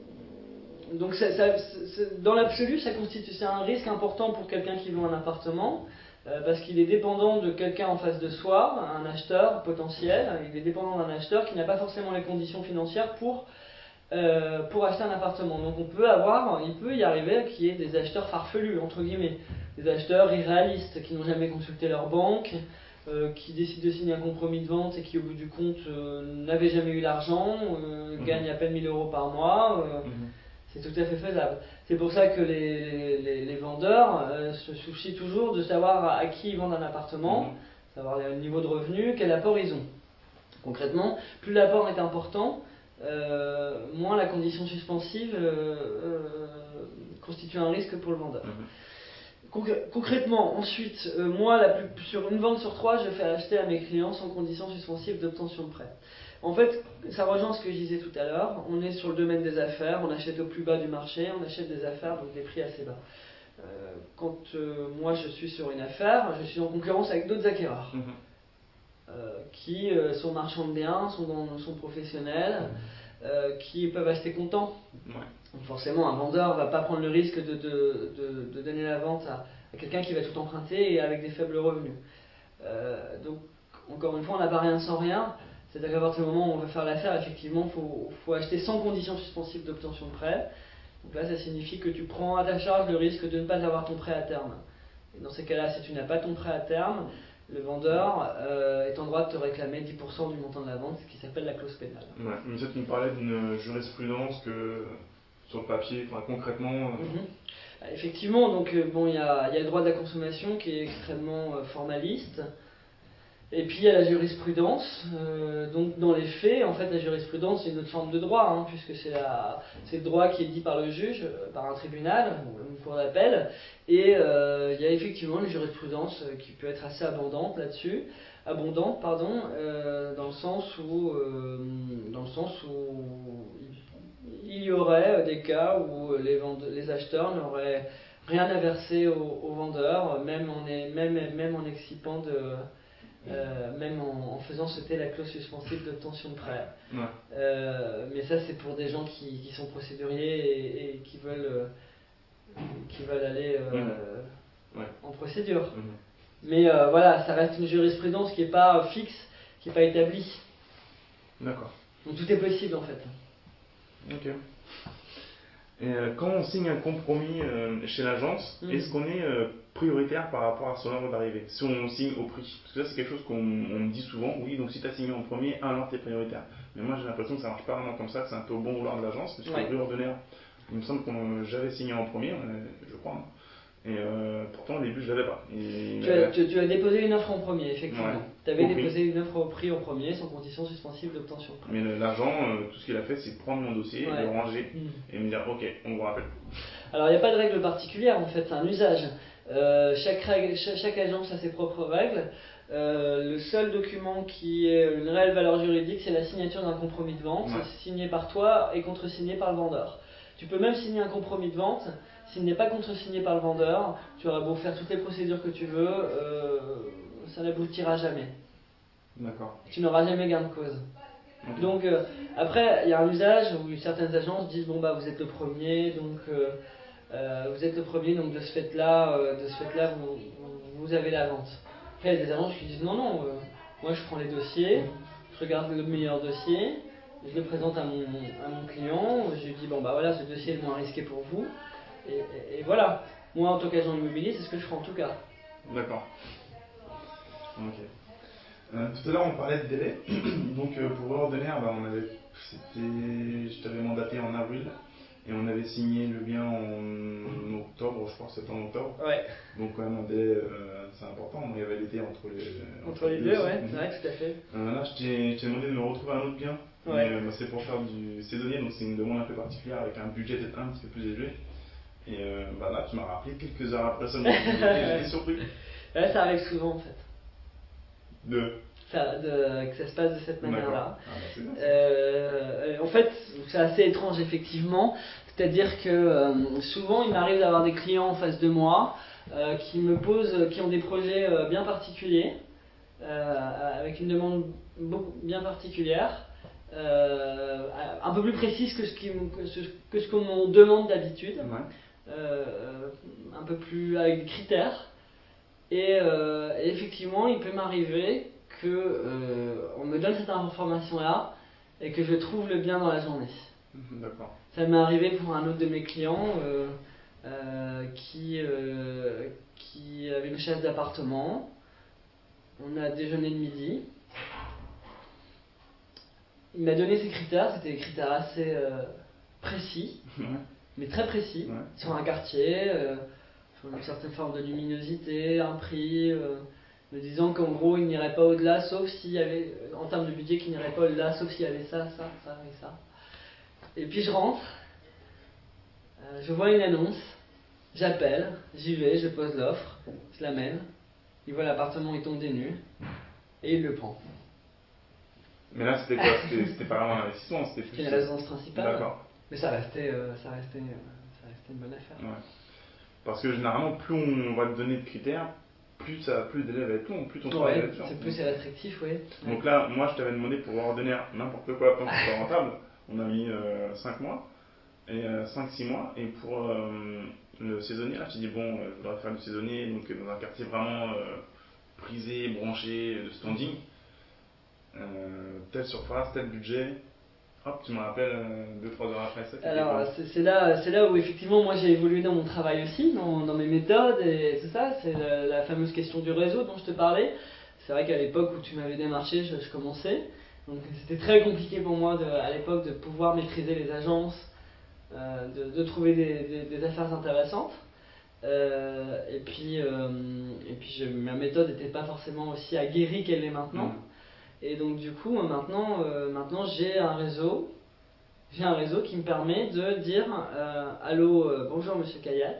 donc ça, ça, c'est, dans l'absolu, ça constitue c'est un risque important pour quelqu'un qui loue un appartement, euh, parce qu'il est dépendant de quelqu'un en face de soi, un acheteur potentiel, il est dépendant d'un acheteur qui n'a pas forcément les conditions financières pour, euh, pour acheter un appartement. Donc on peut avoir, il peut y arriver qu'il y ait des acheteurs farfelus, entre guillemets, des acheteurs irréalistes, qui n'ont jamais consulté leur banque, Euh, qui décide de signer un compromis de vente et qui au bout du compte euh, n'avait jamais eu l'argent, euh, mmh. gagne à peine mille euros par mois, euh, mmh. c'est tout à fait faisable. C'est pour ça que les, les, les vendeurs euh, se soucient toujours de savoir à qui ils vendent un appartement, mmh. savoir le niveau de revenu, quel apport ils ont. Concrètement, plus l'apport est important, euh, moins la condition suspensive euh, euh, constitue un risque pour le vendeur. Mmh. Concrètement, ensuite, euh, moi, la plus, sur une vente sur trois, je fais acheter à mes clients sans condition suspensive d'obtention de prêt. En fait, ça rejoint ce que je disais tout à l'heure. On est sur le domaine des affaires, on achète au plus bas du marché, on achète des affaires, donc des prix assez bas. Euh, quand euh, moi je suis sur une affaire, je suis en concurrence avec d'autres acquéreurs mmh. euh, qui euh, sont marchands de biens, sont, dans, sont professionnels, euh, qui peuvent acheter comptant. Ouais. Donc forcément, un vendeur ne va pas prendre le risque de, de, de, de donner la vente à, à quelqu'un qui va tout emprunter et avec des faibles revenus. Euh, donc, encore une fois, on n'a pas rien sans rien. C'est-à-dire qu'à partir du moment où on veut faire l'affaire, effectivement, il faut, faut acheter sans condition suspensive d'obtention de prêt. Donc là, ça signifie que tu prends à ta charge le risque de ne pas avoir ton prêt à terme. Et dans ces cas-là, si tu n'as pas ton prêt à terme, le vendeur euh, est en droit de te réclamer dix pour cent du montant de la vente, ce qui s'appelle la clause pénale. Ouais, mais ça, tu nous parlais d'une jurisprudence que... sur le papier, enfin, concrètement euh... mmh. Effectivement, donc euh, bon, il y a, y a le droit de la consommation qui est extrêmement euh, formaliste, et puis il y a la jurisprudence. Euh, donc dans les faits, en fait, la jurisprudence c'est une autre forme de droit, hein, puisque c'est, la, c'est le droit qui est dit par le juge, euh, par un tribunal, une cour d'appel, et euh, il y a effectivement une jurisprudence euh, qui peut être assez abondante là-dessus, abondante, pardon, euh, dans le sens où, euh, dans le sens où il y aurait des cas où les, vende- les acheteurs n'auraient rien à verser aux, aux vendeurs, même en, est, même, même en excipant de, euh, même en, en faisant sauter la clause suspensive d'obtention de prêt. Ouais. Euh, mais ça, c'est pour des gens qui, qui sont procéduriers et, et qui veulent, euh, qui veulent aller euh, mmh. ouais. en procédure. Mmh. Mais euh, voilà, ça reste une jurisprudence qui n'est pas fixe, qui n'est pas établie. D'accord. Donc tout est possible en fait. Ok. Et euh, quand on signe un compromis euh, chez l'agence, mmh. est-ce qu'on est euh, prioritaire par rapport à son ordre d'arrivée, si on signe au prix? Parce que ça, c'est quelque chose qu'on on me dit souvent, oui, donc si tu as signé en premier, alors tu es prioritaire. Mais moi, j'ai l'impression que ça marche pas vraiment comme ça, que c'est un peu au bon vouloir de l'agence, parce que ouais. le ordinaire, il me semble que j'avais signé en premier, je crois. Hein. Et euh, pourtant, au début, je l'avais pas. Et tu, as, tu, tu as déposé une offre en premier, effectivement. Ouais. Tu avais au déposé prix. une offre au prix en premier, sans condition suspensive d'obtention de prêt. Mais l'agent, euh, tout ce qu'il a fait, c'est prendre mon dossier, ouais. le ranger mmh. et me dire, ok, on vous rappelle. Alors, il n'y a pas de règle particulière, en fait, c'est un usage. Euh, chaque, règle, chaque, chaque agence a ses propres règles. Euh, le seul document qui ait une réelle valeur juridique, c'est la signature d'un compromis de vente, Ouais. signé par toi et contresigné par le vendeur. Tu peux même signer un compromis de vente, s'il n'est pas contresigné par le vendeur, tu auras beau faire toutes les procédures que tu veux, euh, ça n'aboutira jamais. D'accord. Tu n'auras jamais gain de cause. Okay. Donc euh, après, il y a un usage où certaines agences disent bon bah vous êtes le premier, donc euh, euh, vous êtes le premier, donc de ce fait-là, euh, de ce fait-là, vous, vous, vous avez la vente. Après, il y a des agences qui disent non non, euh, moi je prends les dossiers, je regarde le meilleur dossier, je le présente à mon, à mon client, je lui dis bon bah voilà, ce dossier est le moins risqué pour vous, et, et, et voilà. Moi en tant qu'agent immobilier, c'est ce que je ferai en tout cas. D'accord. Ok. Euh, tout à l'heure on parlait de délai, donc euh, pour ordonnaire, bah, on avait, c'était, je t'avais mandaté en avril et on avait signé le bien en octobre, je crois, septembre-octobre. Ouais. Donc quand même un délai, euh, c'est important. Moi, il y avait l'été entre les entre, entre les deux, aussi. ouais, Mmh. c'est vrai, tout à fait. Euh, là, je t'ai, je t'ai demandé de me retrouver un autre bien, ouais. mais euh, c'est pour faire du saisonnier, donc c'est une demande un peu particulière avec un budget peut-être un petit peu plus élevé. Et euh, bah là, tu m'as rappelé quelques heures après seulement. J'étais, j'étais surpris. Ouais, ça arrive souvent en fait. De Ça, de, que ça se passe de cette manière-là. Ah bah c'est bien, ça. Euh, en fait, c'est assez étrange effectivement. C'est-à-dire que euh, souvent, il m'arrive d'avoir des clients en face de moi euh, qui me posent, qui ont des projets euh, bien particuliers, euh, avec une demande beaucoup, bien particulière, euh, un peu plus précise que ce, qui, que ce, que ce qu'on demande d'habitude, Ouais. euh, un peu plus avec des critères. Et, euh, et effectivement, il peut m'arriver que euh, on me donne cette information-là et que je trouve le bien dans la journée. D'accord. Ça m'est arrivé pour un autre de mes clients euh, euh, qui, euh, qui avait une chasse d'appartement. On a déjeuné le midi. Il m'a donné ses critères, c'était des critères assez euh, précis, Ouais. mais très précis, Ouais. sur un quartier, euh, sur une certaine forme de luminosité, un prix, euh, me disant qu'en gros il n'irait pas au-delà, sauf s'il y avait, en termes de budget, qu'il n'irait pas au-delà, sauf s'il y avait ça, ça, ça et ça. Et puis je rentre, euh, je vois une annonce, j'appelle, j'y vais, je pose l'offre, je l'amène, il voit l'appartement, il tombe des nues, et il le prend. Mais là, c'était quoi? C'était, c'était pas vraiment un investissement, c'était plus. C'était une résidence principale. D'accord. Mais ça restait, euh, ça, restait, euh, ça restait une bonne affaire. Ouais. Parce que généralement, plus on va te donner de critères, plus, ça, plus le délai va être long, plus ton travail Ouais, va être dur. c'est plus c'est restrictif, oui. Donc là, moi, je t'avais demandé pour ordonner n'importe quoi tant que ce soit rentable. On a mis euh, cinq mois, et euh, cinq six mois. Et pour euh, le saisonnier, là, je t'ai dit, bon, euh, je voudrais faire du saisonnier, donc dans un quartier vraiment euh, prisé, branché, de standing. Euh, telle surface, tel budget. Hop, tu me rappelles deux trois heures après ça. Alors, c'est, c'est, là, c'est là où effectivement moi j'ai évolué dans mon travail aussi, dans, dans mes méthodes et tout ça. C'est la, la fameuse question du réseau dont je te parlais. C'est vrai qu'à l'époque où tu m'avais démarché, je, je commençais. Donc c'était très compliqué pour moi de, à l'époque de pouvoir maîtriser les agences, euh, de, de trouver des, des, des affaires intéressantes. Euh, et puis, euh, et puis je, ma méthode n'était pas forcément aussi aguerrie qu'elle l'est maintenant. Mmh. Et donc du coup, maintenant, euh, maintenant j'ai un réseau. J'ai un réseau qui me permet de dire euh, allô, euh, bonjour monsieur Kayat,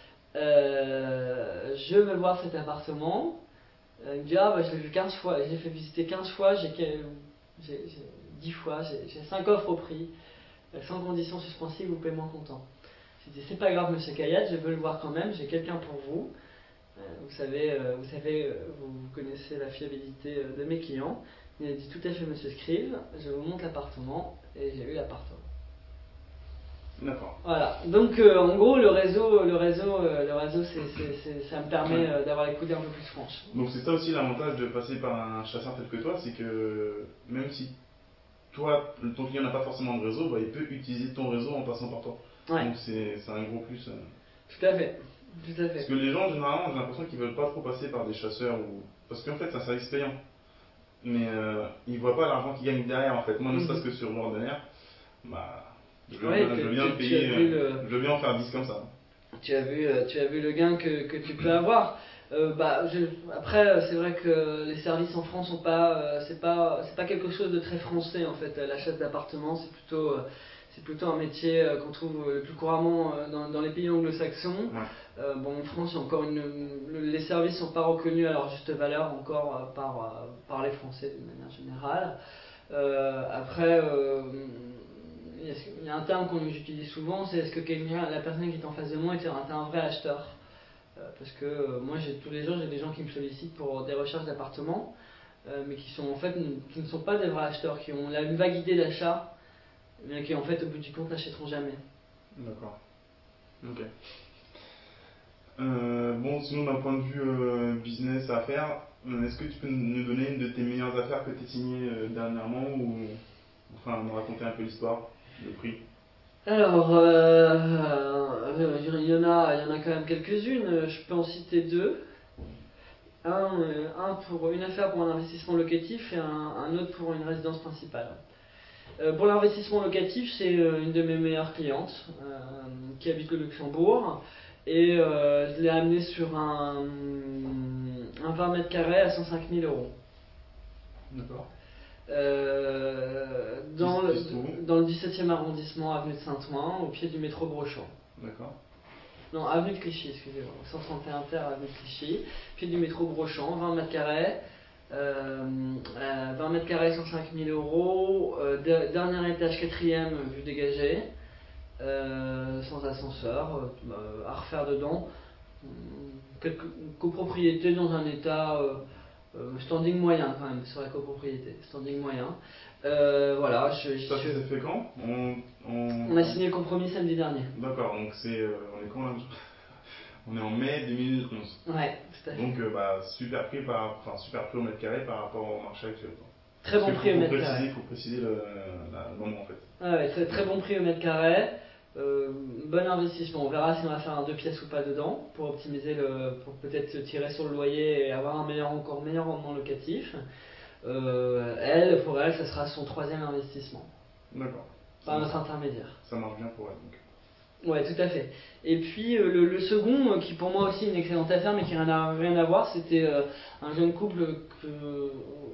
euh, je veux voir cet appartement. Euh, il me dit ah bah je l'ai vu quinze fois, je l'ai fait visiter quinze fois, j'ai, j'ai, j'ai dix fois, j'ai, j'ai cinq offres au prix, sans conditions suspensives ou paiement comptant. Je dis c'est pas grave monsieur Kayat, je veux le voir quand même, j'ai quelqu'un pour vous. Euh, vous savez, euh, vous savez, vous, vous connaissez la fiabilité de mes clients. Il a dit tout à fait monsieur Scrive, je vous montre l'appartement et j'ai eu l'appartement. D'accord. Voilà. Donc euh, en gros le réseau, le réseau, euh, le réseau, c'est, c'est, c'est, ça me permet ouais. euh, d'avoir les coudes un peu plus franches. Donc c'est ça aussi l'avantage de passer par un chasseur tel que toi, c'est que même si toi, ton client n'a pas forcément de réseau, bah, il peut utiliser ton réseau en passant par toi. Ouais. Donc c'est, c'est un gros plus. Euh... Tout à fait. Tout à fait. Parce que les gens généralement, j'ai l'impression qu'ils veulent pas trop passer par des chasseurs ou parce qu'en fait c'est un service payant. Mais euh, ils ne voient pas l'argent qu'ils gagnent derrière en fait. Moi, ne serait-ce que sur l'ordinaire, bah, je veux ouais, bien, que, je veux bien que payer, le... je veux bien en faire dix comme ça. Tu as vu, tu as vu le gain que, que tu peux avoir. Euh, bah, je, après, c'est vrai que les services en France sont pas, euh, c'est pas, c'est pas quelque chose de très français en fait. La chasse d'appartements, c'est plutôt, euh, c'est plutôt un métier euh, qu'on trouve le plus couramment euh, dans, dans les pays anglo-saxons. Ouais. Euh, bon, en France, il y a encore une, les services ne sont pas reconnus à leur juste valeur encore euh, par, euh, par les Français de manière générale. Euh, après, euh, il y a un terme qu'on utilise souvent, c'est est-ce que quelqu'un, la personne qui est en face de moi est un, est un vrai acheteur. Euh, parce que euh, moi, j'ai, tous les jours, j'ai des gens qui me sollicitent pour des recherches d'appartements, euh, mais qui sont en fait qui ne sont pas des vrais acheteurs, qui ont une vague idée d'achat, mais qui en fait, au bout du compte, n'achèteront jamais. D'accord. Ok. Euh, bon, sinon d'un point de vue euh, business, affaires, euh, est-ce que tu peux nous donner une de tes meilleures affaires que tu as signées euh, dernièrement ou enfin nous raconter un peu l'histoire, le prix? Alors, euh, euh, il y en a, il y en a quand même quelques-unes. Je peux en citer deux. Un, euh, un pour une affaire pour un investissement locatif et un, un autre pour une résidence principale. Euh, pour l'investissement locatif, c'est euh, une de mes meilleures clientes euh, qui habite le Luxembourg. Et euh, je l'ai amené sur un, un vingt mètres carrés à cent cinq mille euros. D'accord. Euh, dans, Qui, le, qui se trouve dans le dix-septième arrondissement, avenue de Saint-Ouen, au pied du métro Brochant. D'accord. Non, avenue de Clichy, excusez-moi. cent trente et un terre, avenue de Clichy. Pied du métro Brochant, vingt mètres carrés. Euh, euh, vingt mètres carrés, cent cinq mille euros. Euh, de, dernier étage, quatrième, vue dégagée. Euh, sans ascenseur, euh, à refaire dedans. Quelques copropriétés dans un état euh, euh, standing moyen quand même sur la copropriété, standing moyen. Euh, voilà, je, Ça, ça s'est fait quand on, on... on a signé le compromis samedi dernier. D'accord, donc c'est euh, on est quand là? On est en mai deux mille onze. Ouais, tout à fait. Donc euh, bah, super prix par, enfin super prix au mètre carré par rapport au marché actuel. Quoi. Très bon prix au mètre carré. Il faut préciser le, la, le moment en fait. Ah ouais, très, très bon prix au mètre carré. Euh, bon investissement. On verra si on va faire un deux pièces ou pas dedans pour optimiser le, pour peut-être tirer sur le loyer et avoir un meilleur, encore meilleur rendement locatif. Euh, elle, pour elle, ce sera son troisième investissement. D'accord. Par notre intermédiaire. Ça marche bien pour elle donc. Ouais, tout à fait. Et puis euh, le, le second, euh, qui pour moi aussi est une excellente affaire, mais qui n'a rien à voir, c'était euh, un jeune couple que, euh,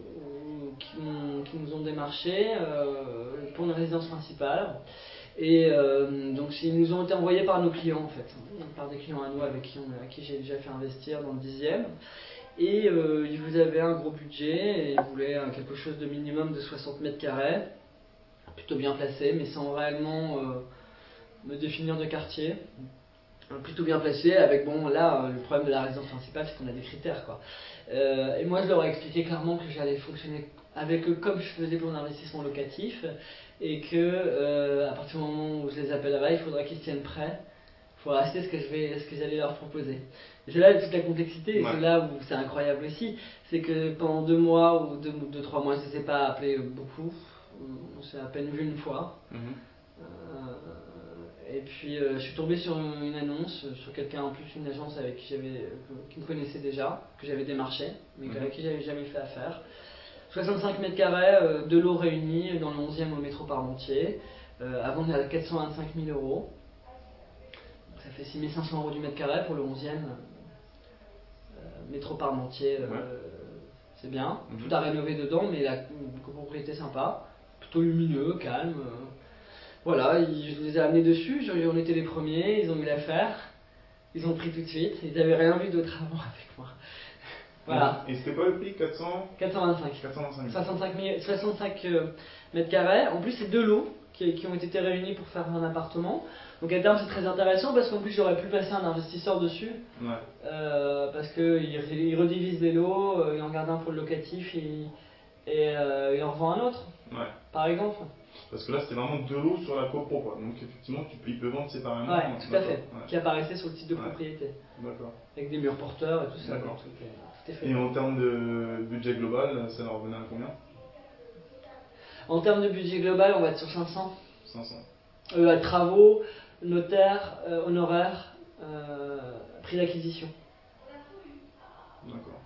qui, qui nous ont démarché euh, pour une résidence principale. Et euh, donc ils nous ont été envoyés par nos clients en fait, hein, par des clients à nous avec qui, on, à qui j'ai déjà fait investir dans le dixième. Et euh, ils vous avaient un gros budget et ils voulaient euh, quelque chose de minimum de soixante mètres carrés, plutôt bien placé, mais sans réellement euh, me définir de quartier. Plutôt bien placé, avec bon là le problème de la résidence principale c'est qu'on a des critères quoi. Euh, et moi je leur ai expliqué clairement que j'allais fonctionner avec eux comme je faisais pour l'investissement locatif et que euh, à partir du moment où je les appellerai il faudrait qu'ils se tiennent prêts, il faudra acheter ce que je vais, ce que j'allais leur proposer. Et c'est là toute la complexité et ouais. C'est là où c'est incroyable aussi, c'est que pendant deux mois ou deux, deux trois mois je ne les ai pas appelés beaucoup, on s'est à peine vu une fois. Mm-hmm. Euh, Et puis euh, je suis tombé sur une, une annonce, euh, sur quelqu'un en plus, une agence avec qui j'avais, euh, qui me connaissait déjà, que j'avais démarché, mais mmh. avec qui j'avais jamais fait affaire. soixante-cinq mètres carrés, euh, de l'eau réunie dans le onzième au métro Parmentier, euh, à vendre à quatre cent vingt-cinq mille euros. Donc, ça fait six mille cinq cents euros du mètre carré pour le onzième euh, métro Parmentier. Euh, ouais. C'est bien, mmh. Tout à rénover dedans, mais la copropriété sympa, plutôt lumineux, calme. Euh, Voilà, je les ai amenés dessus, on était les premiers, ils ont eu l'affaire, ils ont pris tout de suite, ils n'avaient rien vu d'autre avant avec moi. Voilà. Et c'était quoi le prix? quatre cents quatre cent vingt-cinq. quatre cent vingt-cinq. soixante-cinq, soixante-cinq euh, mètres carrés. En plus, c'est deux lots qui, qui ont été réunis pour faire un appartement. Donc à terme, c'est très intéressant parce qu'en plus, j'aurais pu passer un investisseur dessus. Ouais. Euh, parce qu'il il redivise les lots, euh, il en garde un pour le locatif et, et euh, il en revend un autre. Ouais. Par exemple. Parce que là, c'était vraiment deux lots sur la copro, quoi. Donc, effectivement, tu peux, il peut vendre séparément. Ouais, tout à fait. Ouais. Qui apparaissait sur le titre de ouais. propriété. D'accord. Avec des murs porteurs et tout ça. D'accord. Tout est, tout est fait. Et en termes de budget global, ça leur revenait à combien? En termes de budget global, on va être sur cinq cents. cinq cents. Euh, travaux, notaires, euh, honoraires, euh, prix d'acquisition. D'accord.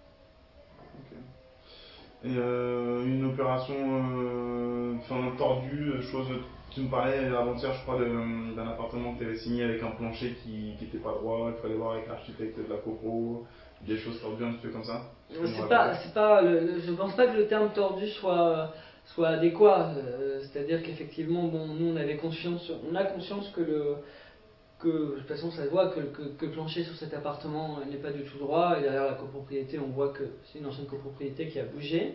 Ok. Et euh, une opération euh, enfin, tordue, chose, tu me parlais avant-hier, je crois, de, d'un appartement que tu avais signé avec un plancher qui n'était pas droit, il fallait voir avec l'architecte de la copro, des choses tordues un petit peu comme ça. C'est pas, c'est pas le, je pense pas que le terme tordu soit, soit adéquat. Euh, c'est-à-dire qu'effectivement, bon, nous on avait conscience, on a conscience que le que de toute façon ça se voit que, que, que le plancher sur cet appartement n'est pas du tout droit, et derrière la copropriété on voit que c'est une ancienne copropriété qui a bougé.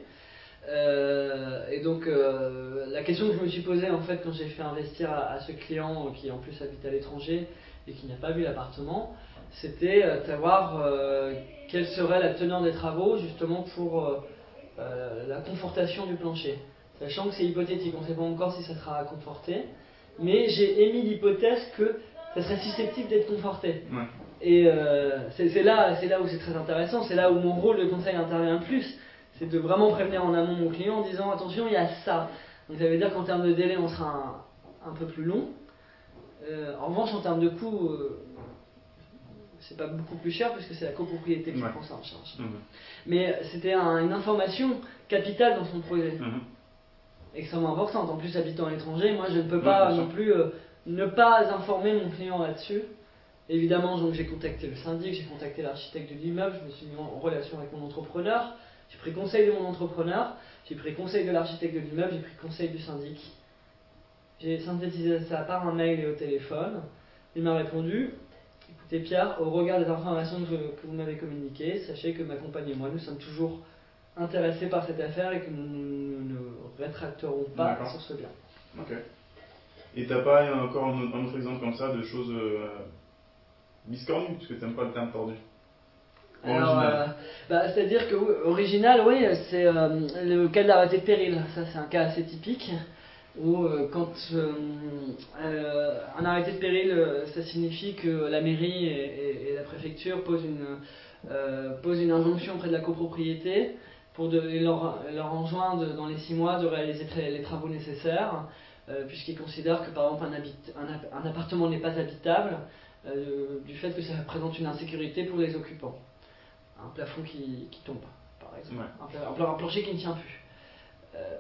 Euh, et donc euh, la question que je me suis posée en fait quand j'ai fait investir à, à ce client qui en plus habite à l'étranger et qui n'a pas vu l'appartement, c'était de savoir euh, quelle serait la teneur des travaux justement pour euh, euh, la confortation du plancher. Sachant que c'est hypothétique, on ne sait pas encore si ça sera conforté, mais j'ai émis l'hypothèse que ça serait susceptible d'être conforté. Ouais. Et euh, c'est, c'est, là, c'est là où c'est très intéressant, c'est là où mon rôle de conseil intervient le plus, c'est de vraiment prévenir en amont mon client en disant attention, il y a ça. Donc ça veut dire qu'en termes de délai, on sera un, un peu plus long. Euh, en revanche, en termes de coût, euh, c'est pas beaucoup plus cher puisque c'est la copropriété qui ouais. prend ça en charge. Mmh. Mais c'était un, une information capitale dans son projet. Mmh. Extrêmement importante. En plus, habitant à l'étranger, moi je ne peux pas ouais, non plus euh, ne pas informer mon client là-dessus. Évidemment, donc, j'ai contacté le syndic, j'ai contacté l'architecte de l'immeuble, je me suis mis en relation avec mon entrepreneur, j'ai pris conseil de mon entrepreneur, j'ai pris conseil de l'architecte de l'immeuble, j'ai pris conseil du syndic. J'ai synthétisé ça par un mail et au téléphone. Il m'a répondu écoutez Pierre, au regard des informations que, que vous m'avez communiquées, sachez que ma compagne et moi, nous sommes toujours intéressés par cette affaire et que nous ne nous rétracterons pas D'accord. sur ce bien. Ok. Et t'as pas encore un, un autre exemple comme ça de choses euh, biscornues, parce que t'aimes pas le terme tordu? Alors, euh, bah, c'est-à-dire que oui, original, oui, c'est euh, le cas de l'arrêté de péril. Ça, c'est un cas assez typique où euh, quand euh, euh, un arrêté de péril, ça signifie que la mairie et, et, et la préfecture posent une, euh, posent une injonction auprès de la copropriété pour de, et leur, leur enjoint de, dans les six mois de réaliser les travaux nécessaires, euh, puisqu'ils considèrent que par exemple un, habit, un, un appartement n'est pas habitable euh, du fait que ça présente une insécurité pour les occupants. Un plafond qui, qui tombe, par exemple. Ouais. Un, un, un plancher qui ne tient plus. Euh,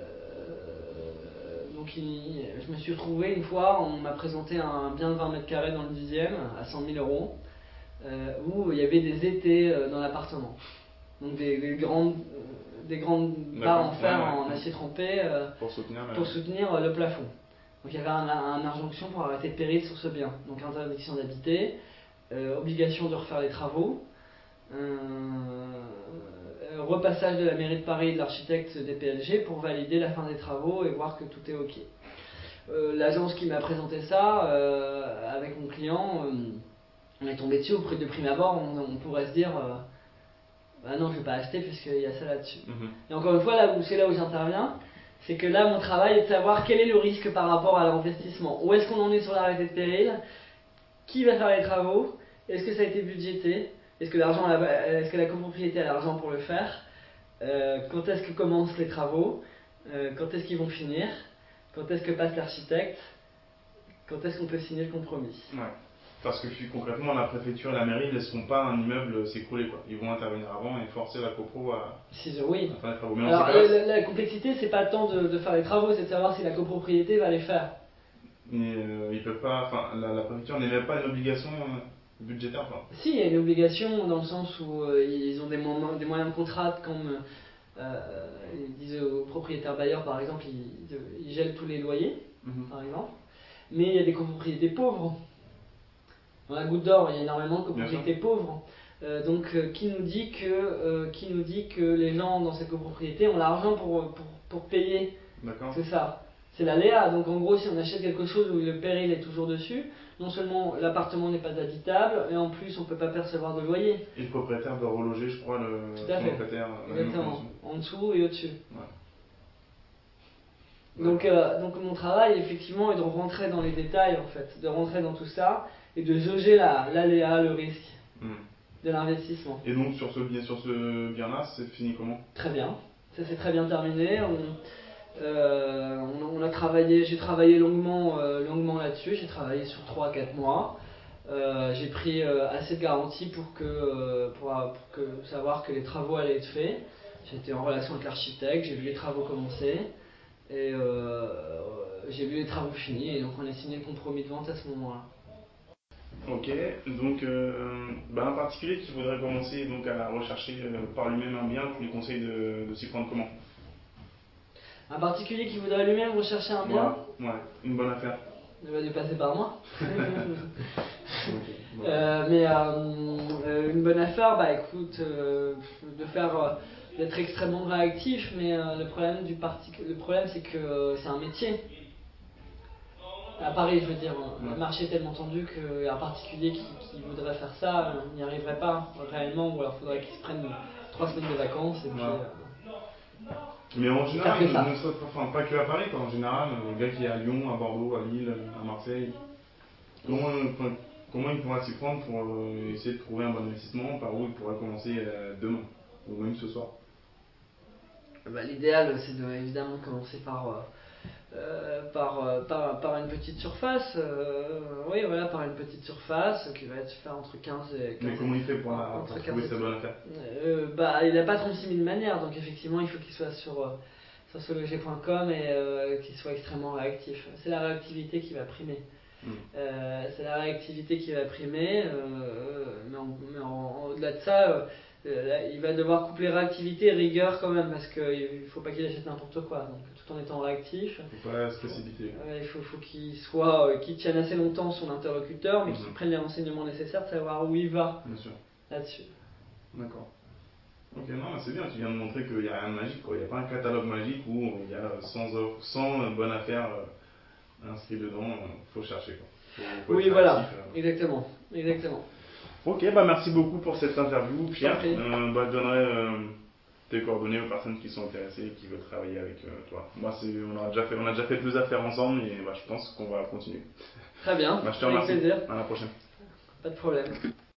donc il, je me suis retrouvé une fois, on m'a présenté un bien de vingt mètres carrés dans le dixième à cent mille euros, euh, où il y avait des étais euh, dans l'appartement. Donc des, des grandes, euh, des grandes barres en fer, ouais, ouais. en acier trempé euh, pour soutenir, le... pour soutenir euh, le plafond. Donc il y avait un, un injonction pour arrêter de péril sur ce bien. Donc interdiction d'habiter, euh, obligation de refaire les travaux. Euh, repassage de la mairie de Paris et de l'architecte des P L G pour valider la fin des travaux et voir que tout est ok. Euh, l'agence qui m'a présenté ça euh, avec mon client, euh, on est tombé dessus au prix de prime abord, on, on pourrait se dire euh, bah non je vais pas acheter puisqu'il y a ça là-dessus. Mm-hmm. Et encore une fois là où c'est là où j'interviens, c'est que là mon travail est de savoir quel est le risque par rapport à l'investissement. Où est-ce qu'on en est sur l'arrêté de péril, qui va faire les travaux, est-ce que ça a été budgété. Est-ce que, l'argent, est-ce que la copropriété a l'argent pour le faire? euh, Quand est-ce que commencent les travaux? euh, Quand est-ce qu'ils vont finir? Quand est-ce que passe l'architecte? Quand est-ce qu'on peut signer le compromis? Ouais. Parce que concrètement, la préfecture et la mairie ne laisseront pas un immeuble s'écrouler, quoi. Ils vont intervenir avant et forcer la copro à, si, oui. à faire les travaux. Mais alors, la, la, la complexité, c'est pas tant de, de faire les travaux, c'est de savoir si la copropriété va les faire. Mais euh, ils peuvent pas, enfin, la, la préfecture n'émet pas une obligation. Euh... budgétaire, quoi. Si, il y a une obligation dans le sens où euh, ils ont des, mo- des moyens de contrat comme euh, ils disent aux propriétaires bailleurs par exemple, ils, ils gèlent tous les loyers, mm-hmm. par exemple. Mais il y a des copropriétés pauvres. Dans la Goutte d'Or, il y a énormément de copropriétés pauvres. Euh, donc, euh, qui nous dit que euh, qui nous dit que les gens dans ces copropriétés ont l'argent pour, pour, pour payer. D'accord. C'est ça. C'est l'aléa. Donc en gros, si on achète quelque chose où le péril est toujours dessus, non seulement l'appartement n'est pas habitable, et en plus on ne peut pas percevoir de loyer. Et le propriétaire doit reloger, je crois, le Tout à fait. locataire. Exactement. En dessous et au-dessus. Ouais. Donc, euh, donc mon travail, effectivement, est de rentrer dans les détails, en fait, de rentrer dans tout ça et de jauger la, l'aléa, le risque mm. de l'investissement. Et donc sur ce bien, sur ce bien-là, c'est fini comment? Très bien. Ça s'est très bien terminé. On, Euh, on, on a travaillé, j'ai travaillé longuement, euh, longuement là-dessus. J'ai travaillé sur trois à quatre mois. Euh, j'ai pris euh, assez de garanties pour que, euh, pour, pour que savoir que les travaux allaient être faits. J'étais en relation avec l'architecte, j'ai vu les travaux commencer et euh, j'ai vu les travaux finis. Et donc on a signé le compromis de vente à ce moment-là. Ok, donc euh, bah un particulier qui voudrait commencer donc à rechercher euh, par lui-même un bien, tu lui conseilles de, de s'y prendre comment? Un particulier qui voudrait lui-même rechercher un bien? Ouais, ouais, une bonne affaire. Il va dû passer par moi. Ok, bon. Euh, mais euh, une bonne affaire, bah écoute, euh, de faire, euh, d'être extrêmement réactif, mais euh, le problème du parti, le problème c'est que euh, c'est un métier. À Paris, je veux dire, Ouais. le marché est tellement tendu qu'un particulier qui, qui voudrait faire ça euh, n'y arriverait pas réellement, ou alors il faudrait qu'il se prenne trois semaines de vacances et puis. Ouais. Euh, Mais en général, que ça. ne serait- enfin, pas que à Paris, quoi. En général, le gars qui est à Lyon, à Bordeaux, à Lille, à Marseille, comment, enfin, comment il pourra s'y prendre pour euh, essayer de trouver un bon investissement, par où il pourrait commencer euh, demain, ou même ce soir? Bah, l'idéal, c'est de évidemment commencer par, euh, euh, par, euh, par, par une petite surface. Euh, oui, voilà, par une petite surface qui va être faire entre quinze et quinze. Mais comment il fait pour, la, entre pour quinze trouver et sa bonne affaire? euh, bah, Il n'a pas trente-six mille manières, donc effectivement, il faut qu'il soit sur, euh, sur sologer point com et euh, qu'il soit extrêmement réactif. C'est la réactivité qui va primer. Mm. Euh, c'est la réactivité qui va primer, euh, mais, en, mais en, en, au-delà de ça, euh, là, il va devoir coupler réactivité et rigueur quand même, parce qu'il ne faut pas qu'il achète n'importe quoi, donc tout en étant réactif. Il ne faut pas se précipiter. Euh, il faut, faut qu'il soit, euh, qu'il tienne assez longtemps son interlocuteur, mais Mm-hmm. qu'il prenne les renseignements nécessaires de savoir où il va. Bien sûr. Là-dessus. D'accord. Ok, non, c'est bien, tu viens de montrer qu'il n'y a rien de magique, quoi. Il n'y a pas un catalogue magique où il y a cent offres, cent bonnes affaires euh, inscrites dedans. Il faut chercher, quoi. Faut, faut Oui, être voilà, actif, euh. exactement, exactement. Ok, bah merci beaucoup pour cette interview, Pierre. Je t'en prie. Euh, bah, je donnerai euh, tes coordonnées aux personnes qui sont intéressées et qui veulent travailler avec euh, toi. Moi, c'est, on, a déjà fait, on a déjà fait deux affaires ensemble et bah, je pense qu'on va continuer. Très bien, Bah, je te avec remercie. plaisir. À la prochaine. Pas de problème.